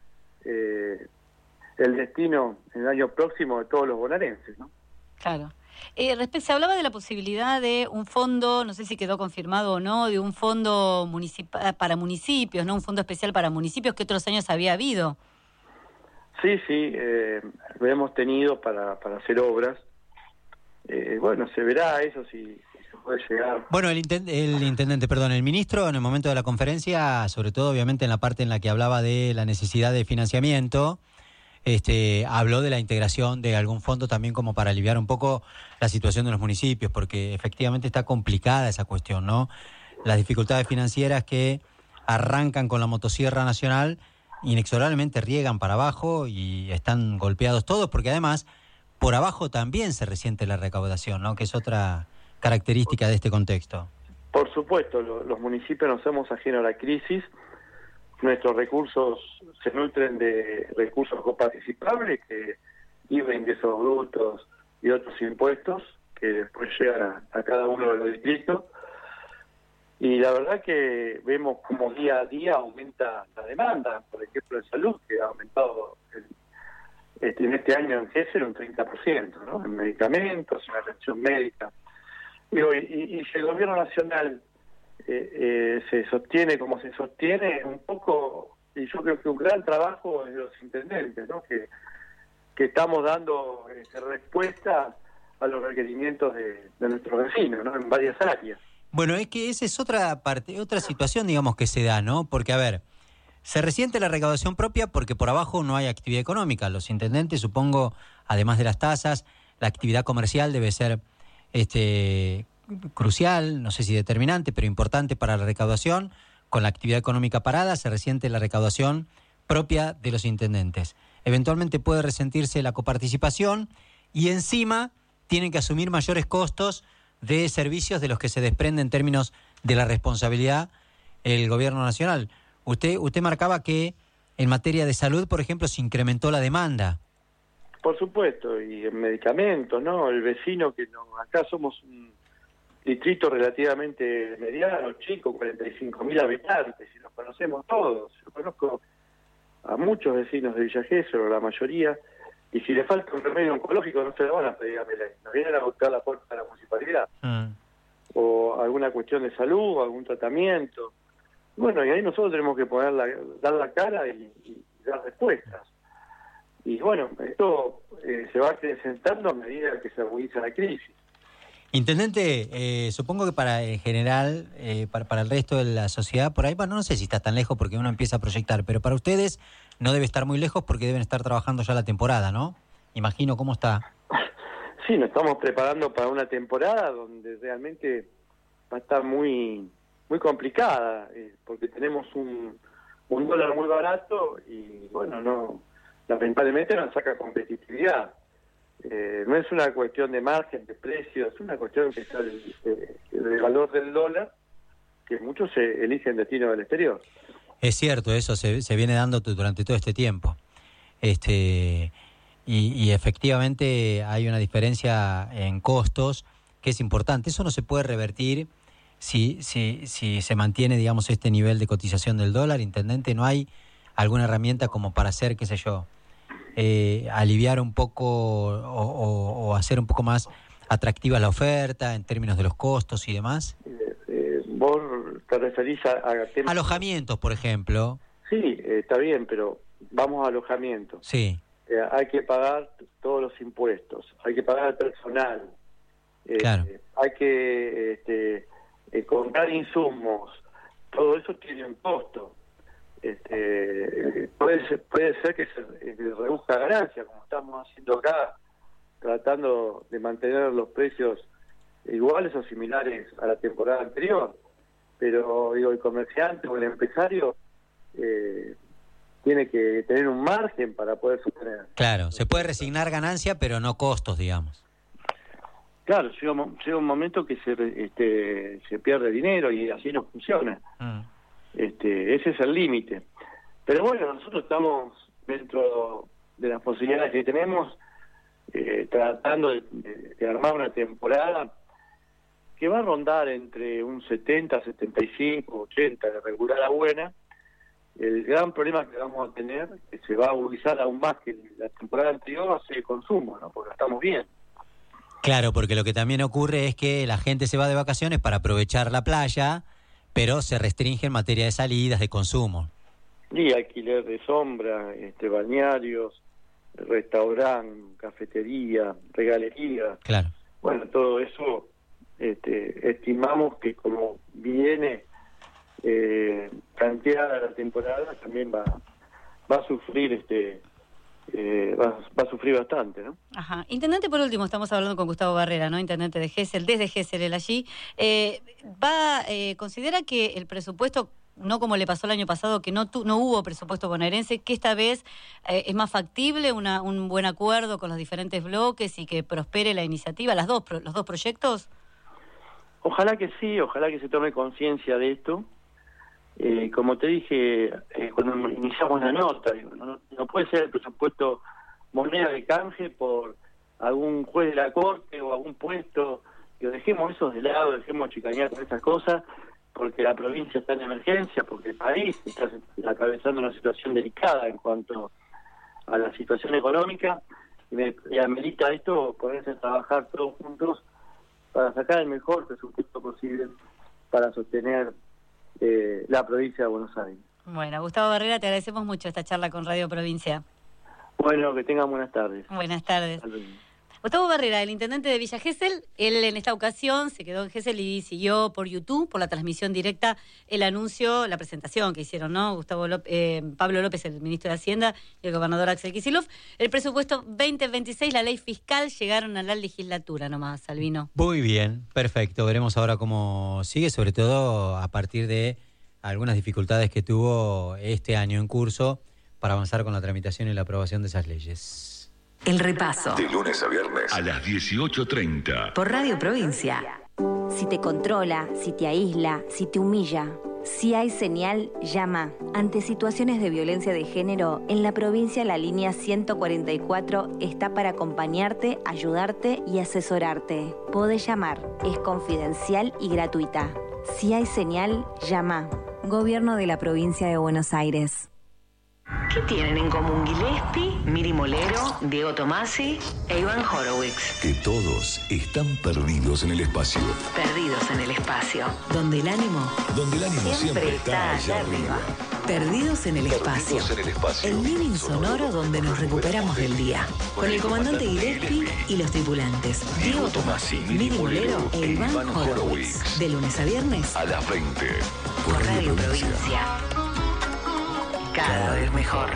S16: el destino en el año próximo de todos los bonaerenses, ¿no?
S2: Claro. Se hablaba de la posibilidad de un fondo, no sé si quedó confirmado o no, de un fondo municipal para municipios, ¿no? Un fondo especial para municipios que otros años había habido.
S16: Sí, lo hemos tenido para hacer obras. Bueno, se verá eso si se puede llegar.
S1: Bueno, el ministro, en el momento de la conferencia, sobre todo obviamente en la parte en la que hablaba de la necesidad de financiamiento, habló de la integración de algún fondo también como para aliviar un poco la situación de los municipios, porque efectivamente está complicada esa cuestión, ¿no? Las dificultades financieras que arrancan con la motosierra nacional inexorablemente riegan para abajo y están golpeados todos, porque además por abajo también se resiente la recaudación, ¿no? Que es otra característica de este contexto.
S16: Por supuesto, los municipios no somos ajenos a la crisis. Nuestros recursos se nutren de recursos coparticipables, que IVA, ingresos brutos y otros impuestos que después llegan a cada uno de los distritos. Y la verdad que vemos como día a día aumenta la demanda, por ejemplo, en salud, que ha aumentado en este año en Gesell un 30%, ¿no? En medicamentos, en atención médica. Y si el gobierno nacional se sostiene como se sostiene, un poco, y yo creo que un gran trabajo de los intendentes, ¿no? Que estamos dando respuesta a los requerimientos de nuestros vecinos, ¿no? En varias áreas.
S1: Bueno, es que esa es otra situación, digamos, que se da, ¿no? Porque, a ver, se resiente la recaudación propia porque por abajo no hay actividad económica. Los intendentes, supongo, además de las tasas, la actividad comercial debe ser crucial, no sé si determinante, pero importante para la recaudación. Con la actividad económica parada se resiente la recaudación propia de los intendentes. Eventualmente puede resentirse la coparticipación y encima tienen que asumir mayores costos de servicios de los que se desprende en términos de la responsabilidad el gobierno nacional. Usted marcaba que en materia de salud, por ejemplo, se incrementó la demanda.
S16: Por supuesto, y en medicamentos, ¿no? El vecino acá somos un distrito relativamente mediano, chico, 45.000 habitantes, y los conocemos todos. Yo conozco a muchos vecinos de Villa Gesell, o la mayoría, y si le falta un remedio oncológico no se lo van a pedir a Melén, nos vienen a buscar la puerta de la municipalidad. O alguna cuestión de salud, algún tratamiento. Bueno, y ahí nosotros tenemos que dar la cara y dar respuestas. Y bueno, esto se va acrecentando a medida que se agudiza la crisis.
S1: Intendente, supongo que para el general, para el resto de la sociedad, por ahí, bueno, no sé si está tan lejos porque uno empieza a proyectar, pero para ustedes no debe estar muy lejos porque deben estar trabajando ya la temporada, ¿no? Imagino cómo está.
S6: Sí, nos estamos preparando para una temporada donde realmente va a estar muy muy complicada, porque tenemos un dólar muy barato y, bueno, no lamentablemente nos saca competitividad. No es una cuestión de margen, de precio, es una cuestión que está del valor del dólar, que muchos eligen destino del exterior.
S1: Es cierto, eso se viene dando durante todo este tiempo. Y efectivamente hay una diferencia en costos que es importante. Eso no se puede revertir si se mantiene, digamos, este nivel de cotización del dólar. Intendente, ¿no hay alguna herramienta como para hacer, qué sé yo, aliviar un poco o hacer un poco más atractiva la oferta en términos de los costos y demás?
S6: ¿Vos te referís a temas?
S1: Alojamientos, por ejemplo.
S6: Sí, está bien, pero vamos a alojamiento.
S1: Sí.
S6: Hay que pagar todos los impuestos, hay que pagar al personal,
S1: claro.
S6: Hay que comprar insumos, todo eso tiene un costo. Puede ser que se reduzca ganancia, como estamos haciendo acá, tratando de mantener los precios iguales o similares a la temporada anterior, pero digo, el comerciante o el empresario tiene que tener un margen para poder sostener.
S1: Claro, se puede resignar ganancia, pero no costos, digamos.
S6: Claro, llega un momento que se pierde dinero y así no funciona. Ese es el límite. Pero bueno, nosotros estamos dentro de las posibilidades que tenemos, tratando de armar una temporada que va a rondar entre un 70, 75, 80 de regular a buena. El gran problema que vamos a tener, que se va a agudizar aún más que la temporada anterior, va a ser el consumo, ¿no? Porque estamos bien.
S1: Claro, porque lo que también ocurre es que la gente se va de vacaciones para aprovechar la playa, pero se restringe en materia de salidas, de consumo.
S6: Y alquiler de sombra, balnearios, restaurante, cafetería, regalería.
S1: Claro.
S6: Bueno, todo eso estimamos que como viene planteada la temporada, también va a sufrir va a sufrir bastante, ¿no?
S2: Ajá. Intendente, por último, estamos hablando con Gustavo Barrera, ¿no? Intendente de Gesell, desde Gesell, él allí. ¿Considera que el presupuesto, no como le pasó el año pasado, que no hubo presupuesto bonaerense, que esta vez es más factible un buen acuerdo con los diferentes bloques y que prospere la iniciativa, los dos proyectos?
S6: Ojalá que sí, ojalá que se tome conciencia de esto. Como te dije cuando iniciamos la nota, no puede ser el presupuesto moneda de canje por algún juez de la corte o algún puesto, que dejemos eso de lado, dejemos chicanear con esas cosas, porque la provincia está en emergencia, porque el país está atravesando una situación delicada en cuanto a la situación económica, y amerita esto ponerse a trabajar todos juntos para sacar el mejor presupuesto posible para sostener la provincia de Buenos Aires.
S2: Bueno, Gustavo Barrera, te agradecemos mucho esta charla con Radio Provincia.
S6: Bueno, que tengan buenas tardes.
S2: Buenas tardes. Gustavo Barrera, el intendente de Villa Gesell, él en esta ocasión se quedó en Gesell y siguió por YouTube, por la transmisión directa, el anuncio, la presentación que hicieron, ¿no? Pablo López, el ministro de Hacienda, y el gobernador Axel Kicillof. El presupuesto 2026, la ley fiscal, llegaron a la legislatura nomás, Albino.
S1: Muy bien, perfecto. Veremos ahora cómo sigue, sobre todo a partir de algunas dificultades que tuvo este año en curso para avanzar con la tramitación y la aprobación de esas leyes.
S9: El repaso.
S3: De lunes a viernes a las 18:30.
S9: Por Radio Provincia.
S12: Si te controla, si te aísla, si te humilla, si hay señal, llama. Ante situaciones de violencia de género, en la provincia la línea 144 está para acompañarte, ayudarte y asesorarte. Podés llamar, es confidencial y gratuita. Si hay señal, llama. Gobierno de la Provincia de Buenos Aires.
S9: ¿Qué tienen en común Gillespie, Miri Molero, Diego Tomasi e Iván Horowitz?
S3: Que todos están perdidos en el espacio.
S9: Perdidos en el espacio, donde el ánimo
S3: Siempre está allá arriba.
S9: Perdidos en el espacio. El living sonoro donde nos recuperamos del día. Con el comandante Gillespie y los tripulantes. Diego Tomasi, Miri Molero e Iván Horowitz. De lunes a viernes
S3: A las 20.
S9: por Radio Provincia. Cada vez mejor.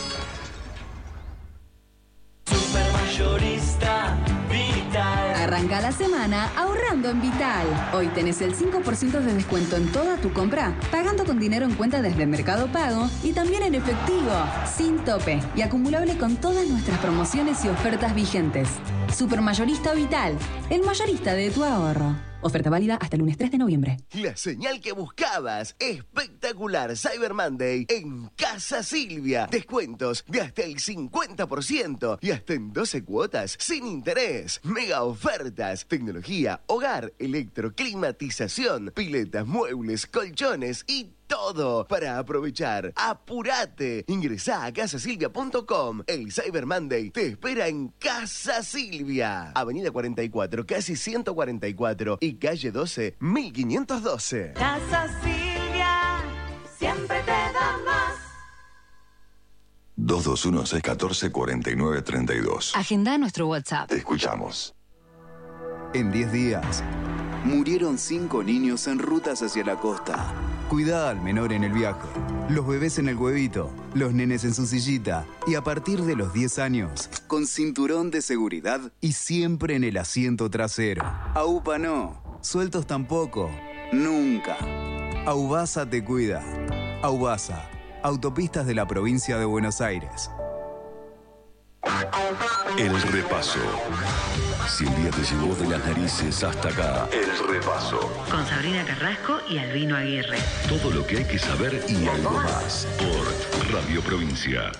S13: Supermayorista Vital.
S17: Arranca la semana ahorrando en Vital. Hoy tenés el 5% de descuento en toda tu compra, pagando con dinero en cuenta desde Mercado Pago y también en efectivo, sin tope y acumulable con todas nuestras promociones y ofertas vigentes. Supermayorista Vital, el mayorista de tu ahorro. Oferta válida hasta el lunes 3 de noviembre.
S18: La señal que buscabas. Espectacular Cyber Monday en Casa Silvia. Descuentos de hasta el 50% y hasta en 12 cuotas sin interés. Mega ofertas. Tecnología, hogar, electroclimatización, piletas, muebles, colchones y todo para aprovechar. ¡Apurate! Ingresá a casasilvia.com. El Cyber Monday te espera en Casa Silvia. Avenida 44, casi 144 y calle 12, 1512.
S13: Casa Silvia, siempre te da más.
S3: 221-614-4932.
S17: Agenda nuestro WhatsApp.
S3: Te escuchamos.
S19: En 10 días, murieron 5 niños en rutas hacia la costa. Cuidá al menor en el viaje, los bebés en el huevito, los nenes en su sillita y a partir de los 10 años, con cinturón de seguridad y siempre en el asiento trasero. AUPA no, sueltos tampoco, nunca. Aubasa te cuida. Aubasa, Autopistas de la Provincia de Buenos Aires.
S3: El repaso. Si el día te llevó de las narices hasta acá, el repaso.
S9: Con Sabrina Carrasco y Albino Aguirre.
S3: Todo lo que hay que saber y algo más por Radio Provincia.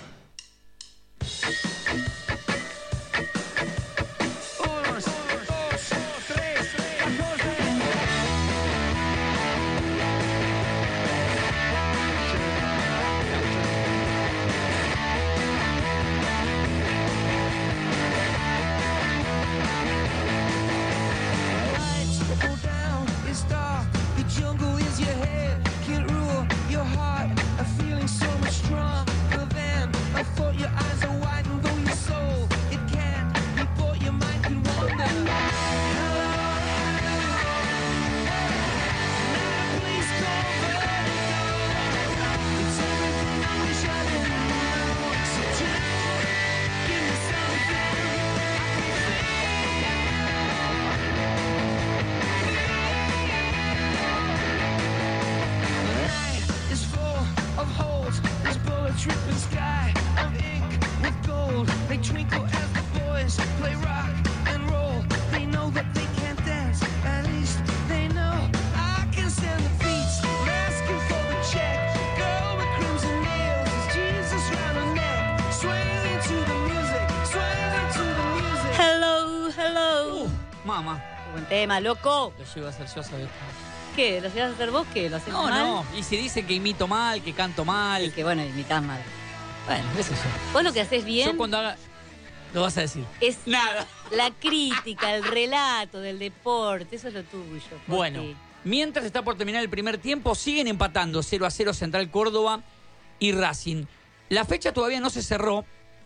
S2: Buen tema, loco.
S14: Lo llevo a hacer yo, ¿sabes?
S2: ¿Qué? ¿Lo llevas a hacer vos? ¿Qué? ¿Lo haces mal?
S14: No, y se dice que imito mal, que canto mal.
S2: Y que bueno, imitás mal.
S14: Bueno, qué sé yo.
S2: Vos lo que haces bien...
S14: Yo cuando haga... Lo vas a decir.
S2: Es
S14: nada.
S2: La crítica, el relato del deporte, eso es lo tuyo.
S14: Bueno, mientras está por terminar el primer tiempo, siguen empatando 0-0 Central Córdoba y Racing. La fecha todavía no se cerró,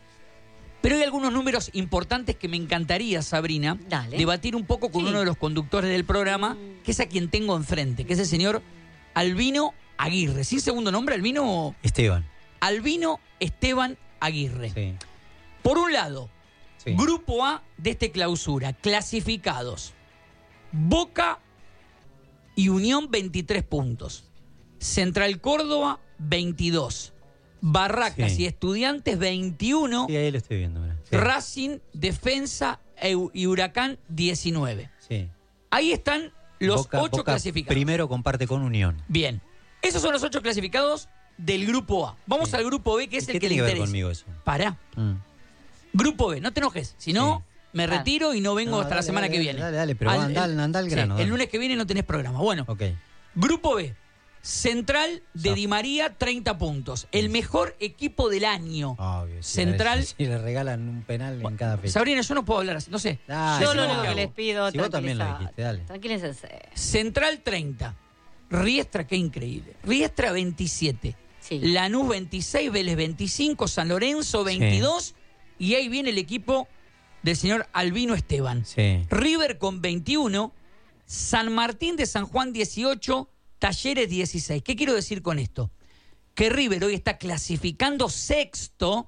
S14: pero hay algunos números importantes que me encantaría, Sabrina, debatir un poco con uno de los conductores del programa, que es a quien tengo enfrente, que es el señor Albino Aguirre. ¿Sin segundo nombre, Albino?
S1: Esteban.
S14: Albino Esteban Aguirre.
S1: Sí.
S14: Por un lado, Grupo A de este clausura, clasificados. Boca y Unión, 23 puntos. Central Córdoba, 22. Barracas y Estudiantes, 21.
S1: Sí, ahí lo estoy viendo. Mira. Sí.
S14: Racing, Defensa y Huracán, 19.
S1: Sí.
S14: Ahí están los
S1: Boca
S14: 8 clasificados.
S1: Primero comparte con Unión.
S14: Bien. Esos son los 8 clasificados del Grupo A. Vamos al Grupo B, que es el que le interesa.
S1: ¿Qué tiene que ver conmigo eso?
S14: Pará. Grupo B, no te enojes. Si no, me retiro y no vengo hasta la semana que viene.
S1: Dale, pero anda al grano.
S14: El lunes que viene no tenés programa. Bueno, Grupo B. Central de Di María, 30 puntos. El mejor equipo del año.
S1: Obvio,
S14: Central.
S1: Si le regalan un penal en cada fecha.
S14: Sabrina, yo no puedo hablar así, no sé.
S2: Yo lo único que les pido,
S1: si vos también lo dijiste, dale.
S2: Tranquilícense.
S14: Central 30. Riestra, qué increíble. Riestra 27.
S2: Sí.
S14: Lanús 26, Vélez 25, San Lorenzo 22. Y ahí viene el equipo del señor Albino Esteban.
S1: Sí.
S14: River con 21. San Martín de San Juan 18. Talleres 16. ¿Qué quiero decir con esto? Que River hoy está clasificando sexto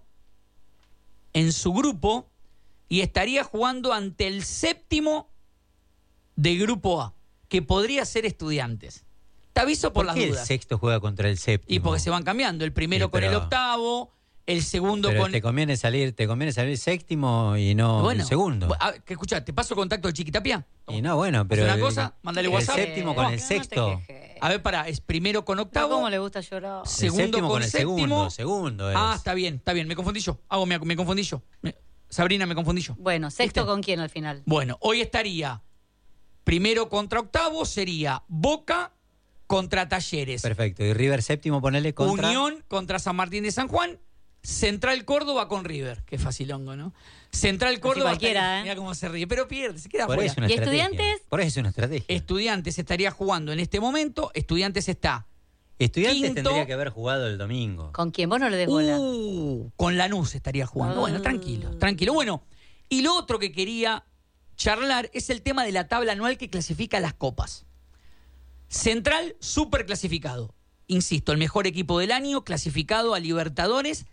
S14: en su grupo y estaría jugando ante el séptimo de grupo A, que podría ser Estudiantes. Te aviso por las
S1: qué
S14: dudas.
S1: El sexto juega contra el séptimo?
S14: Y porque se van cambiando. El primero con el octavo, el segundo
S1: pero
S14: con...
S1: te conviene salir séptimo y no el segundo.
S14: Escuchá, ¿te paso contacto de Chiquitapia?
S1: Y no, bueno, pero...
S14: ¿Una cosa? Mándale WhatsApp.
S1: El séptimo con el sexto.
S14: A ver, pará, es primero con octavo.
S2: ¿Cómo le gusta llorar?
S14: Segundo con
S1: el
S14: séptimo.
S1: segundo es.
S14: Ah, está bien, me confundí yo. Me confundí yo. Sabrina, me confundí yo.
S2: Bueno, ¿sexto con quién al final?
S14: Bueno, hoy estaría primero contra octavo, sería Boca contra Talleres.
S1: Perfecto, y River séptimo, ponele contra...
S14: Unión contra San Martín de San Juan. Central Córdoba con River. Qué facilongo, ¿no? Central Córdoba.
S2: Cualquiera,
S14: Mira cómo se ríe, pero pierde, se queda
S1: por
S14: fuera.
S1: Eso una
S2: ¿Y
S1: estrategia.
S2: Estudiantes?
S1: Por eso es una estrategia.
S14: Estudiantes estaría jugando en este momento. Estudiantes está
S1: Estudiantes
S14: quinto.
S1: tendría que haber jugado el domingo.
S2: ¿Con quién? Vos no le des bola.
S14: Con Lanús estaría jugando. Bueno, tranquilo. Bueno, y lo otro que quería charlar es el tema de la tabla anual que clasifica las copas. Central, súper clasificado. Insisto, el mejor equipo del año, clasificado a Libertadores,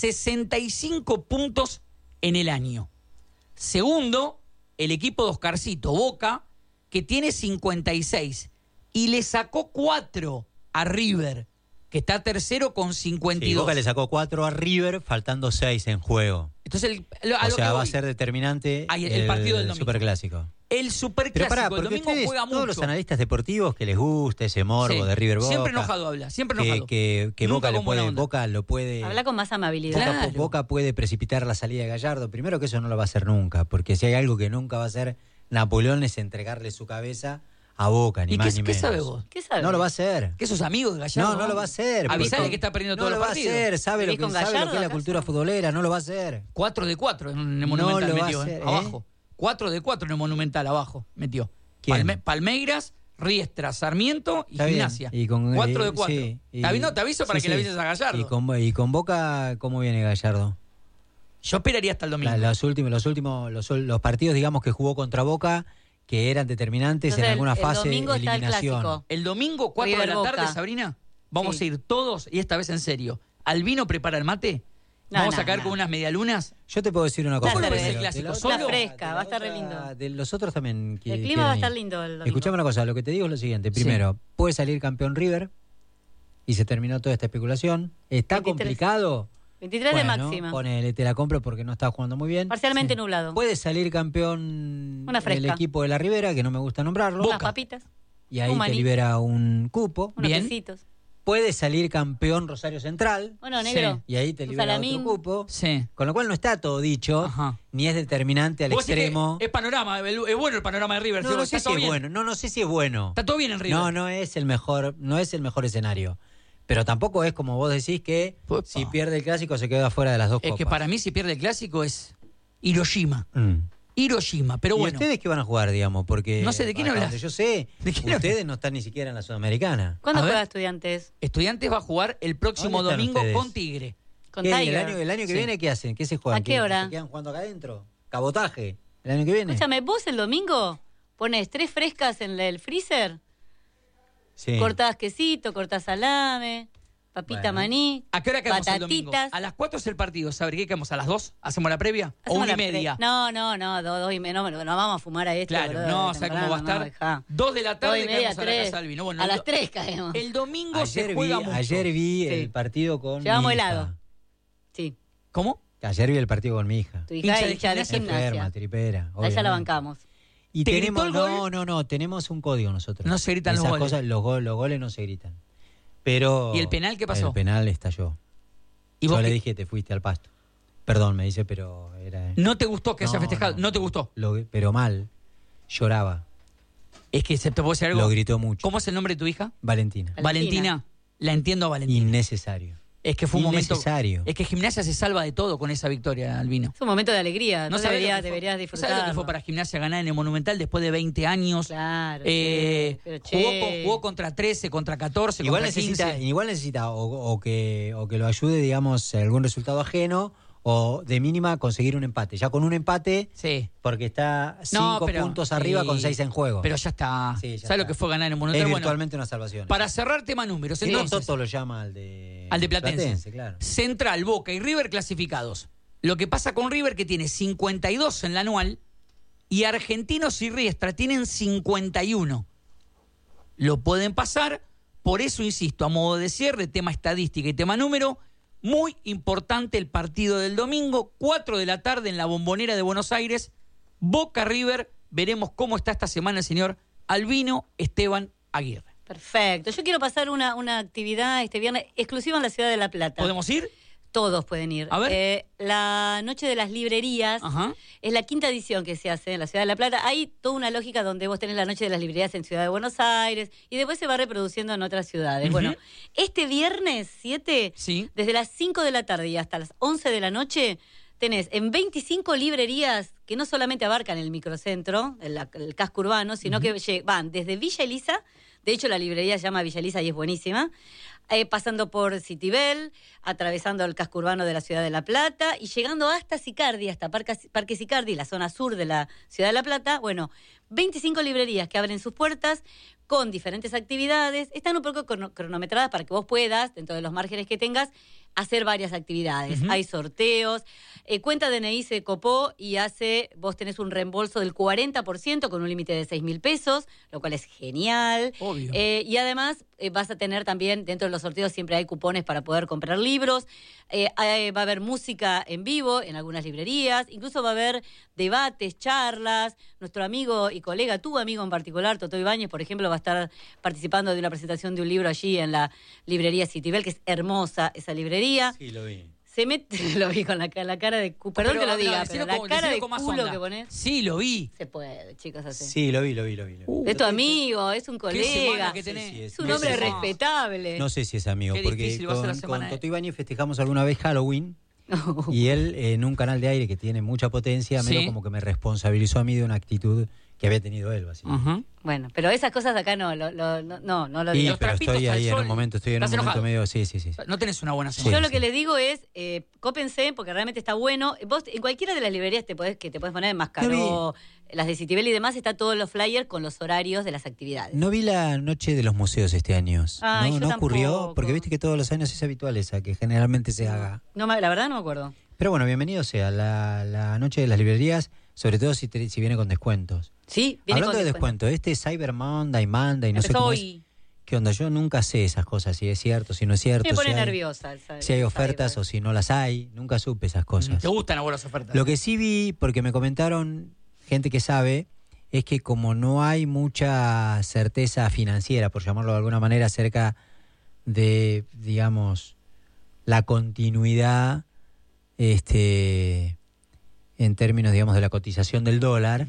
S14: 65 puntos en el año. Segundo, el equipo de Oscarcito, Boca, que tiene 56. Y le sacó 4 a River, que está tercero con 52.
S1: Sí, Boca le sacó 4 a River, faltando 6 en juego.
S14: Entonces,
S1: o sea, va a ser determinante
S14: el partido del domingo.
S1: Superclásico.
S14: El Superclásico, el domingo juega mucho.
S1: Todos los analistas deportivos que les gusta ese morbo de River Boca.
S14: Siempre enojado habla, siempre enojado.
S1: Que Boca lo puede...
S2: Habla con más amabilidad.
S1: Boca puede precipitar la salida de Gallardo. Primero que eso no lo va a hacer nunca, porque si hay algo que nunca va a hacer Napoleón es entregarle su cabeza a Boca, ni más ni menos.
S14: ¿Qué sabe vos?
S1: No lo va a hacer.
S14: ¿Que sos amigo de Gallardo?
S1: No lo va a hacer.
S14: Avisale que está perdiendo todo el partido.
S1: No lo va a hacer, sabe lo que es la cultura futbolera, no lo va a hacer.
S14: 4 de 4 en el Monumental metió, abajo. 4 de 4 en el Monumental, abajo, metió. Palmeiras, Riestra, Sarmiento y Gimnasia. 4 de 4. Sí, te aviso para que le avises a Gallardo.
S1: ¿Y con Boca cómo viene Gallardo?
S14: Yo esperaría hasta el domingo.
S1: Los partidos, digamos, que jugó contra Boca, que eran determinantes. Entonces, en alguna fase de eliminación.
S14: El domingo, 4 de la tarde, Sabrina, vamos a ir todos, y esta vez en serio. ¿Albino prepara el mate? ¿Vamos a caer con unas medialunas?
S1: Yo te puedo decir una cosa.
S14: ¿Cómo lo ves el clásico?
S2: ¿Solo? Fresca, va a estar re lindo.
S1: De los otros también.
S2: El clima va a estar lindo el domingo.
S1: Escuchame una cosa, lo que te digo es lo siguiente. Primero, puede salir campeón River y se terminó toda esta especulación. Está
S2: 23.
S1: Complicado.
S2: 23 de máxima.
S1: Ponele, te la compro porque no está jugando muy bien.
S2: Parcialmente nublado.
S1: Puede salir campeón el equipo de la Ribera, que no me gusta nombrarlo.
S2: Unas papitas.
S1: Y ahí te libera un cupo.
S2: Unos pesitos.
S1: Puede salir campeón Rosario Central.
S2: Bueno, negro.
S1: Y ahí te libera otro cupo. Con lo cual no está todo dicho, ni es determinante al extremo.
S14: Es panorama, es bueno el panorama de River.
S1: No sé si es bueno. No sé si es bueno.
S14: Está todo bien en River.
S1: No es el mejor escenario. Pero tampoco es como vos decís que si pierde el clásico se queda fuera de las dos copas.
S14: Es que para mí si pierde el clásico es Hiroshima. Hiroshima, pero bueno.
S1: ¿Y ustedes qué van a jugar, digamos? Porque
S14: no sé, ¿de quién hablas?
S1: Yo sé, ustedes no están ni siquiera en la Sudamericana.
S2: ¿Cuándo juega Estudiantes?
S14: Estudiantes va a jugar el próximo domingo con Tigre.
S2: Con Tiger.
S1: El año que viene, ¿qué hacen? ¿Qué se juegan?
S2: ¿A qué hora?
S1: ¿Se quedan jugando acá adentro? ¿Cabotaje? ¿El año que viene?
S2: Escúchame, ¿vos el domingo pones 3 frescas en el freezer?
S1: Sí.
S2: Cortás quesito, cortás salame... Papita maní.
S14: ¿A qué hora quedamos el domingo?
S2: Batatitas.
S14: A las 4 es el partido, ¿sabes qué quedamos? ¿A las 2? ¿Hacemos la previa? ¿O 1:30?
S2: No, 2:30. No vamos a fumar a esto.
S14: Claro, no, ¿sabes cómo va a estar? 2 de la tarde quedamos a la casa Albino. Bueno,
S2: a las 3 caemos.
S14: El domingo se juega mucho.
S1: Ayer vi el partido con
S2: Llevamos
S1: mi hija.
S2: helado. Sí.
S14: ¿Cómo?
S1: Ayer vi el partido con mi hija.
S2: Tu hija es hincha de gimnasia.
S1: Enferma, tripera.
S2: A ella la bancamos.
S1: Y tenemos, tenemos un código nosotros.
S14: No se gritan los goles.
S1: Cosas, los goles no se gritan. Pero
S14: ¿y el penal qué pasó?
S1: El penal estalló.
S14: ¿Y
S1: yo
S14: vos
S1: le dije, te fuiste al pasto. Perdón, me dice, pero era...
S14: ¿No te gustó que haya festejado? ¿No te gustó?
S1: Pero mal. Lloraba.
S14: Es que se te puede decir algo.
S1: Lo gritó mucho.
S14: ¿Cómo es el nombre de tu hija?
S1: Valentina.
S14: Valentina. La entiendo a Valentina.
S1: Innecesario.
S14: Es que fue un momento.
S1: Innecesario.
S14: Es que Gimnasia se salva de todo con esa victoria, Albino.
S2: Es un momento de alegría. No deberías
S14: ¿Sabes
S2: disfrutar.
S14: lo que fue para Gimnasia ganar en el Monumental después de 20 años?
S2: Claro.
S14: Jugó contra 13, contra 14,
S1: Igual
S14: contra 15.
S1: Igual necesita o que lo ayude, digamos, algún resultado ajeno, o de mínima conseguir un empate. Ya con un empate,
S14: sí,
S1: porque está 5 puntos arriba con 6 en juego.
S14: Pero ya está.
S1: Sí,
S14: ¿Sabes lo que fue ganar en el Monumental?
S1: Es virtualmente una salvación.
S14: Para cerrar tema números, entonces.
S1: Toto lo llama al de
S14: Platense.
S1: Claro.
S14: Central, Boca y River clasificados. Lo que pasa con River, que tiene 52 en la anual, y Argentinos y Riestra tienen 51. Lo pueden pasar, por eso insisto, a modo de cierre, tema estadística y tema número. Muy importante el partido del domingo, 4 de la tarde en la Bombonera de Buenos Aires, Boca River. Veremos cómo está esta semana el señor Albino Esteban Aguirre.
S2: Perfecto. Yo quiero pasar una actividad este viernes exclusiva en la ciudad de La Plata.
S14: ¿Podemos ir?
S2: Todos pueden ir.
S14: A ver.
S2: La Noche de las Librerías.
S14: Ajá.
S2: Es la 5ª edición que se hace en la ciudad de La Plata. Hay toda una lógica donde vos tenés la Noche de las Librerías en Ciudad de Buenos Aires y después se va reproduciendo en otras ciudades.
S14: Uh-huh.
S2: Bueno, este viernes 7,
S14: sí,
S2: desde las 5 de la tarde y hasta las 11 de la noche, tenés en 25 librerías que no solamente abarcan el microcentro, el casco urbano, sino que van desde Villa Elisa. De hecho, la librería se llama Villa Elisa y es buenísima. Pasando por Citibel, atravesando el casco urbano de la ciudad de La Plata y llegando hasta Sicardi, hasta Parque Sicardi, la zona sur de la ciudad de La Plata. Bueno, 25 librerías que abren sus puertas con diferentes actividades. Están un poco cronometradas para que vos puedas, dentro de los márgenes que tengas, hacer varias actividades. Hay sorteos. Cuenta DNI se copó y vos tenés un reembolso del 40% con un límite de 6.000 pesos, lo cual es genial.
S14: Obvio.
S2: Y además vas a tener también, dentro de los sorteos siempre hay cupones para poder comprar libros. Va a haber música en vivo en algunas librerías. Incluso va a haber debates, charlas. Nuestro amigo y colega, tu amigo en particular, Toto Ibáñez, por ejemplo, va a estar participando de una presentación de un libro allí en la librería Citibel, que es hermosa esa librería.
S1: Sí, lo vi.
S2: Lo vi con la cara de culo. Perdón que lo diga, pero la cara de culo que ponés.
S14: Sí, lo vi.
S2: Se puede, chicos, así.
S1: Sí, lo vi.
S2: Es tu amigo, es un colega.
S14: Que tenés.
S1: Sí,
S2: es un hombre respetable.
S1: No sé si es amigo,
S14: Qué
S1: porque
S14: difícil va a ser la
S1: con
S14: semana,
S1: Toto Ibáñez festejamos alguna vez Halloween. Y él, en un canal de aire que tiene mucha potencia, medio como que me responsabilizó a mí de una actitud que había tenido él, básicamente.
S2: Bueno, pero esas cosas acá no lo
S1: Sí,
S2: digo.
S1: pero estoy ahí en un momento, medio... Sí.
S14: No tenés una buena semana.
S2: Yo lo que les digo es, cópense, porque realmente está bueno. Vos, en cualquiera de las librerías te podés poner en Mascaró, las de Citibel y demás, está todos los flyers con los horarios de las actividades.
S1: No vi la noche de los museos este año.
S2: Ay,
S1: no ocurrió,
S2: tampoco.
S1: porque viste que todos los años es habitual esa, que generalmente se haga.
S2: No, la verdad no me acuerdo.
S1: Pero bueno, bienvenido sea la noche de las librerías, sobre todo si viene con descuentos.
S2: Sí, viene
S1: Hablando
S2: con
S1: de descuento, Cyber Monday, no sé cómo es. ¿Qué onda? Yo nunca sé esas cosas, si es cierto, si no es cierto.
S2: Me pone
S1: si hay,
S2: nerviosa.
S1: Si hay ofertas o si no las hay, nunca supe esas cosas.
S14: ¿Te gustan las buenas ofertas?
S1: Lo que sí vi, porque me comentaron gente que sabe, es que como no hay mucha certeza financiera, por llamarlo de alguna manera, acerca de, digamos, la continuidad en términos, digamos, de la cotización del dólar,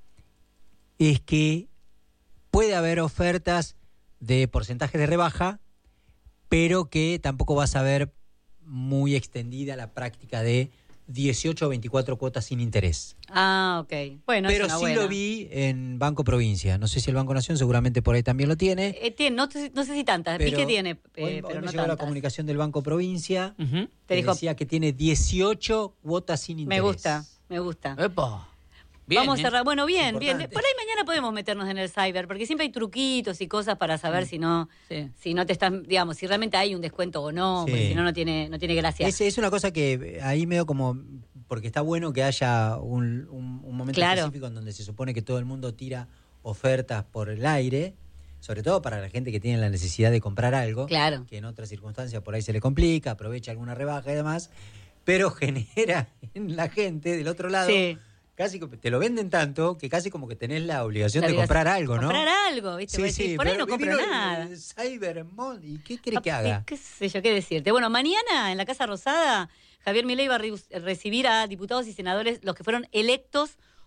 S1: es que puede haber ofertas de porcentajes de rebaja, pero que tampoco vas a ver muy extendida la práctica de 18 o 24 cuotas sin interés.
S2: Ah, ok. Bueno,
S1: pero
S2: es una
S1: sí
S2: buena.
S1: lo vi en Banco Provincia. No sé si el Banco Nación seguramente por ahí también lo tiene.
S2: No sé si tantas. Vi que tiene,
S1: hoy
S2: pero
S1: me
S2: no
S1: llegó la
S2: tantas.
S1: comunicación del Banco Provincia.
S2: Te dijo,
S1: decía que tiene 18 cuotas sin interés.
S2: Me gusta.
S14: Epa. Bien,
S2: Vamos a cerrar. Bueno, bien. Por ahí
S1: Importante.
S2: mañana podemos meternos en el cyber, porque siempre hay truquitos y cosas para saber si no te están, digamos, si realmente hay un descuento o no,
S1: Sí.
S2: porque si no, no tiene gracia.
S1: Es una cosa que ahí medio como, porque está bueno que haya un momento específico en donde se supone que todo el mundo tira ofertas por el aire, sobre todo para la gente que tiene la necesidad de comprar algo, que en otras circunstancias por ahí se le complica, aprovecha alguna rebaja y demás, pero genera en la gente del otro lado... Casi que te lo venden tanto que casi como que tenés la obligación de comprar algo, ¿no?
S2: Comprar algo, ¿viste?
S1: Sí,
S2: por ahí no compro nada.
S1: Cyber Monday, ¿y qué querés que haga?
S2: ¿Qué sé yo qué decirte? Bueno, mañana en la Casa Rosada, Javier Milei va a recibir a diputados y senadores, los que fueron electos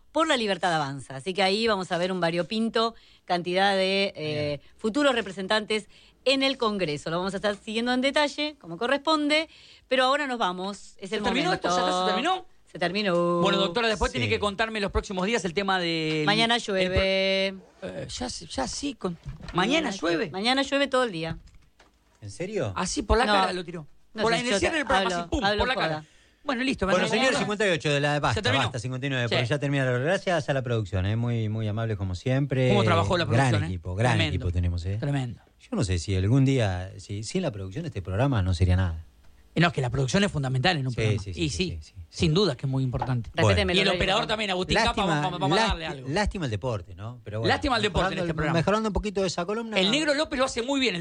S2: por la Libertad Avanza. Así que ahí vamos a ver un variopinto, cantidad de futuros representantes en el Congreso. Lo vamos a estar siguiendo en detalle, como corresponde, pero ahora nos vamos. Es el
S14: terminó
S2: momento.
S14: esto? ¿Ya se terminó?
S2: Se terminó.
S14: Bueno, doctora, después tiene que contarme los próximos días el tema de...
S2: Mañana llueve.
S14: Ya sí. ¿Mañana llueve?
S2: Mañana llueve todo el día.
S1: ¿En serio?
S14: Así por la cara lo tiró. Por la inercia del programa, así, pum, por la cara. Bueno, listo.
S1: Bueno, señor 58 de la Basta 59,
S14: Sí.
S1: porque ya termina. Gracias a la producción, muy, muy amable como siempre.
S14: ¿Cómo trabajó la producción?
S1: Gran equipo tenemos.
S14: Tremendo.
S1: Yo no sé si algún día, sin la producción de este programa no sería nada.
S14: No, es que la producción es fundamental en un programa. Sí, sin duda que es muy importante.
S1: Bueno.
S14: Y el operador también, Agustín Capa, vamos a darle algo.
S1: Lástima el deporte, ¿no? Pero bueno,
S14: Lástima el deporte en este programa.
S1: Mejorando un poquito esa columna.
S14: El Negro López lo hace muy bien.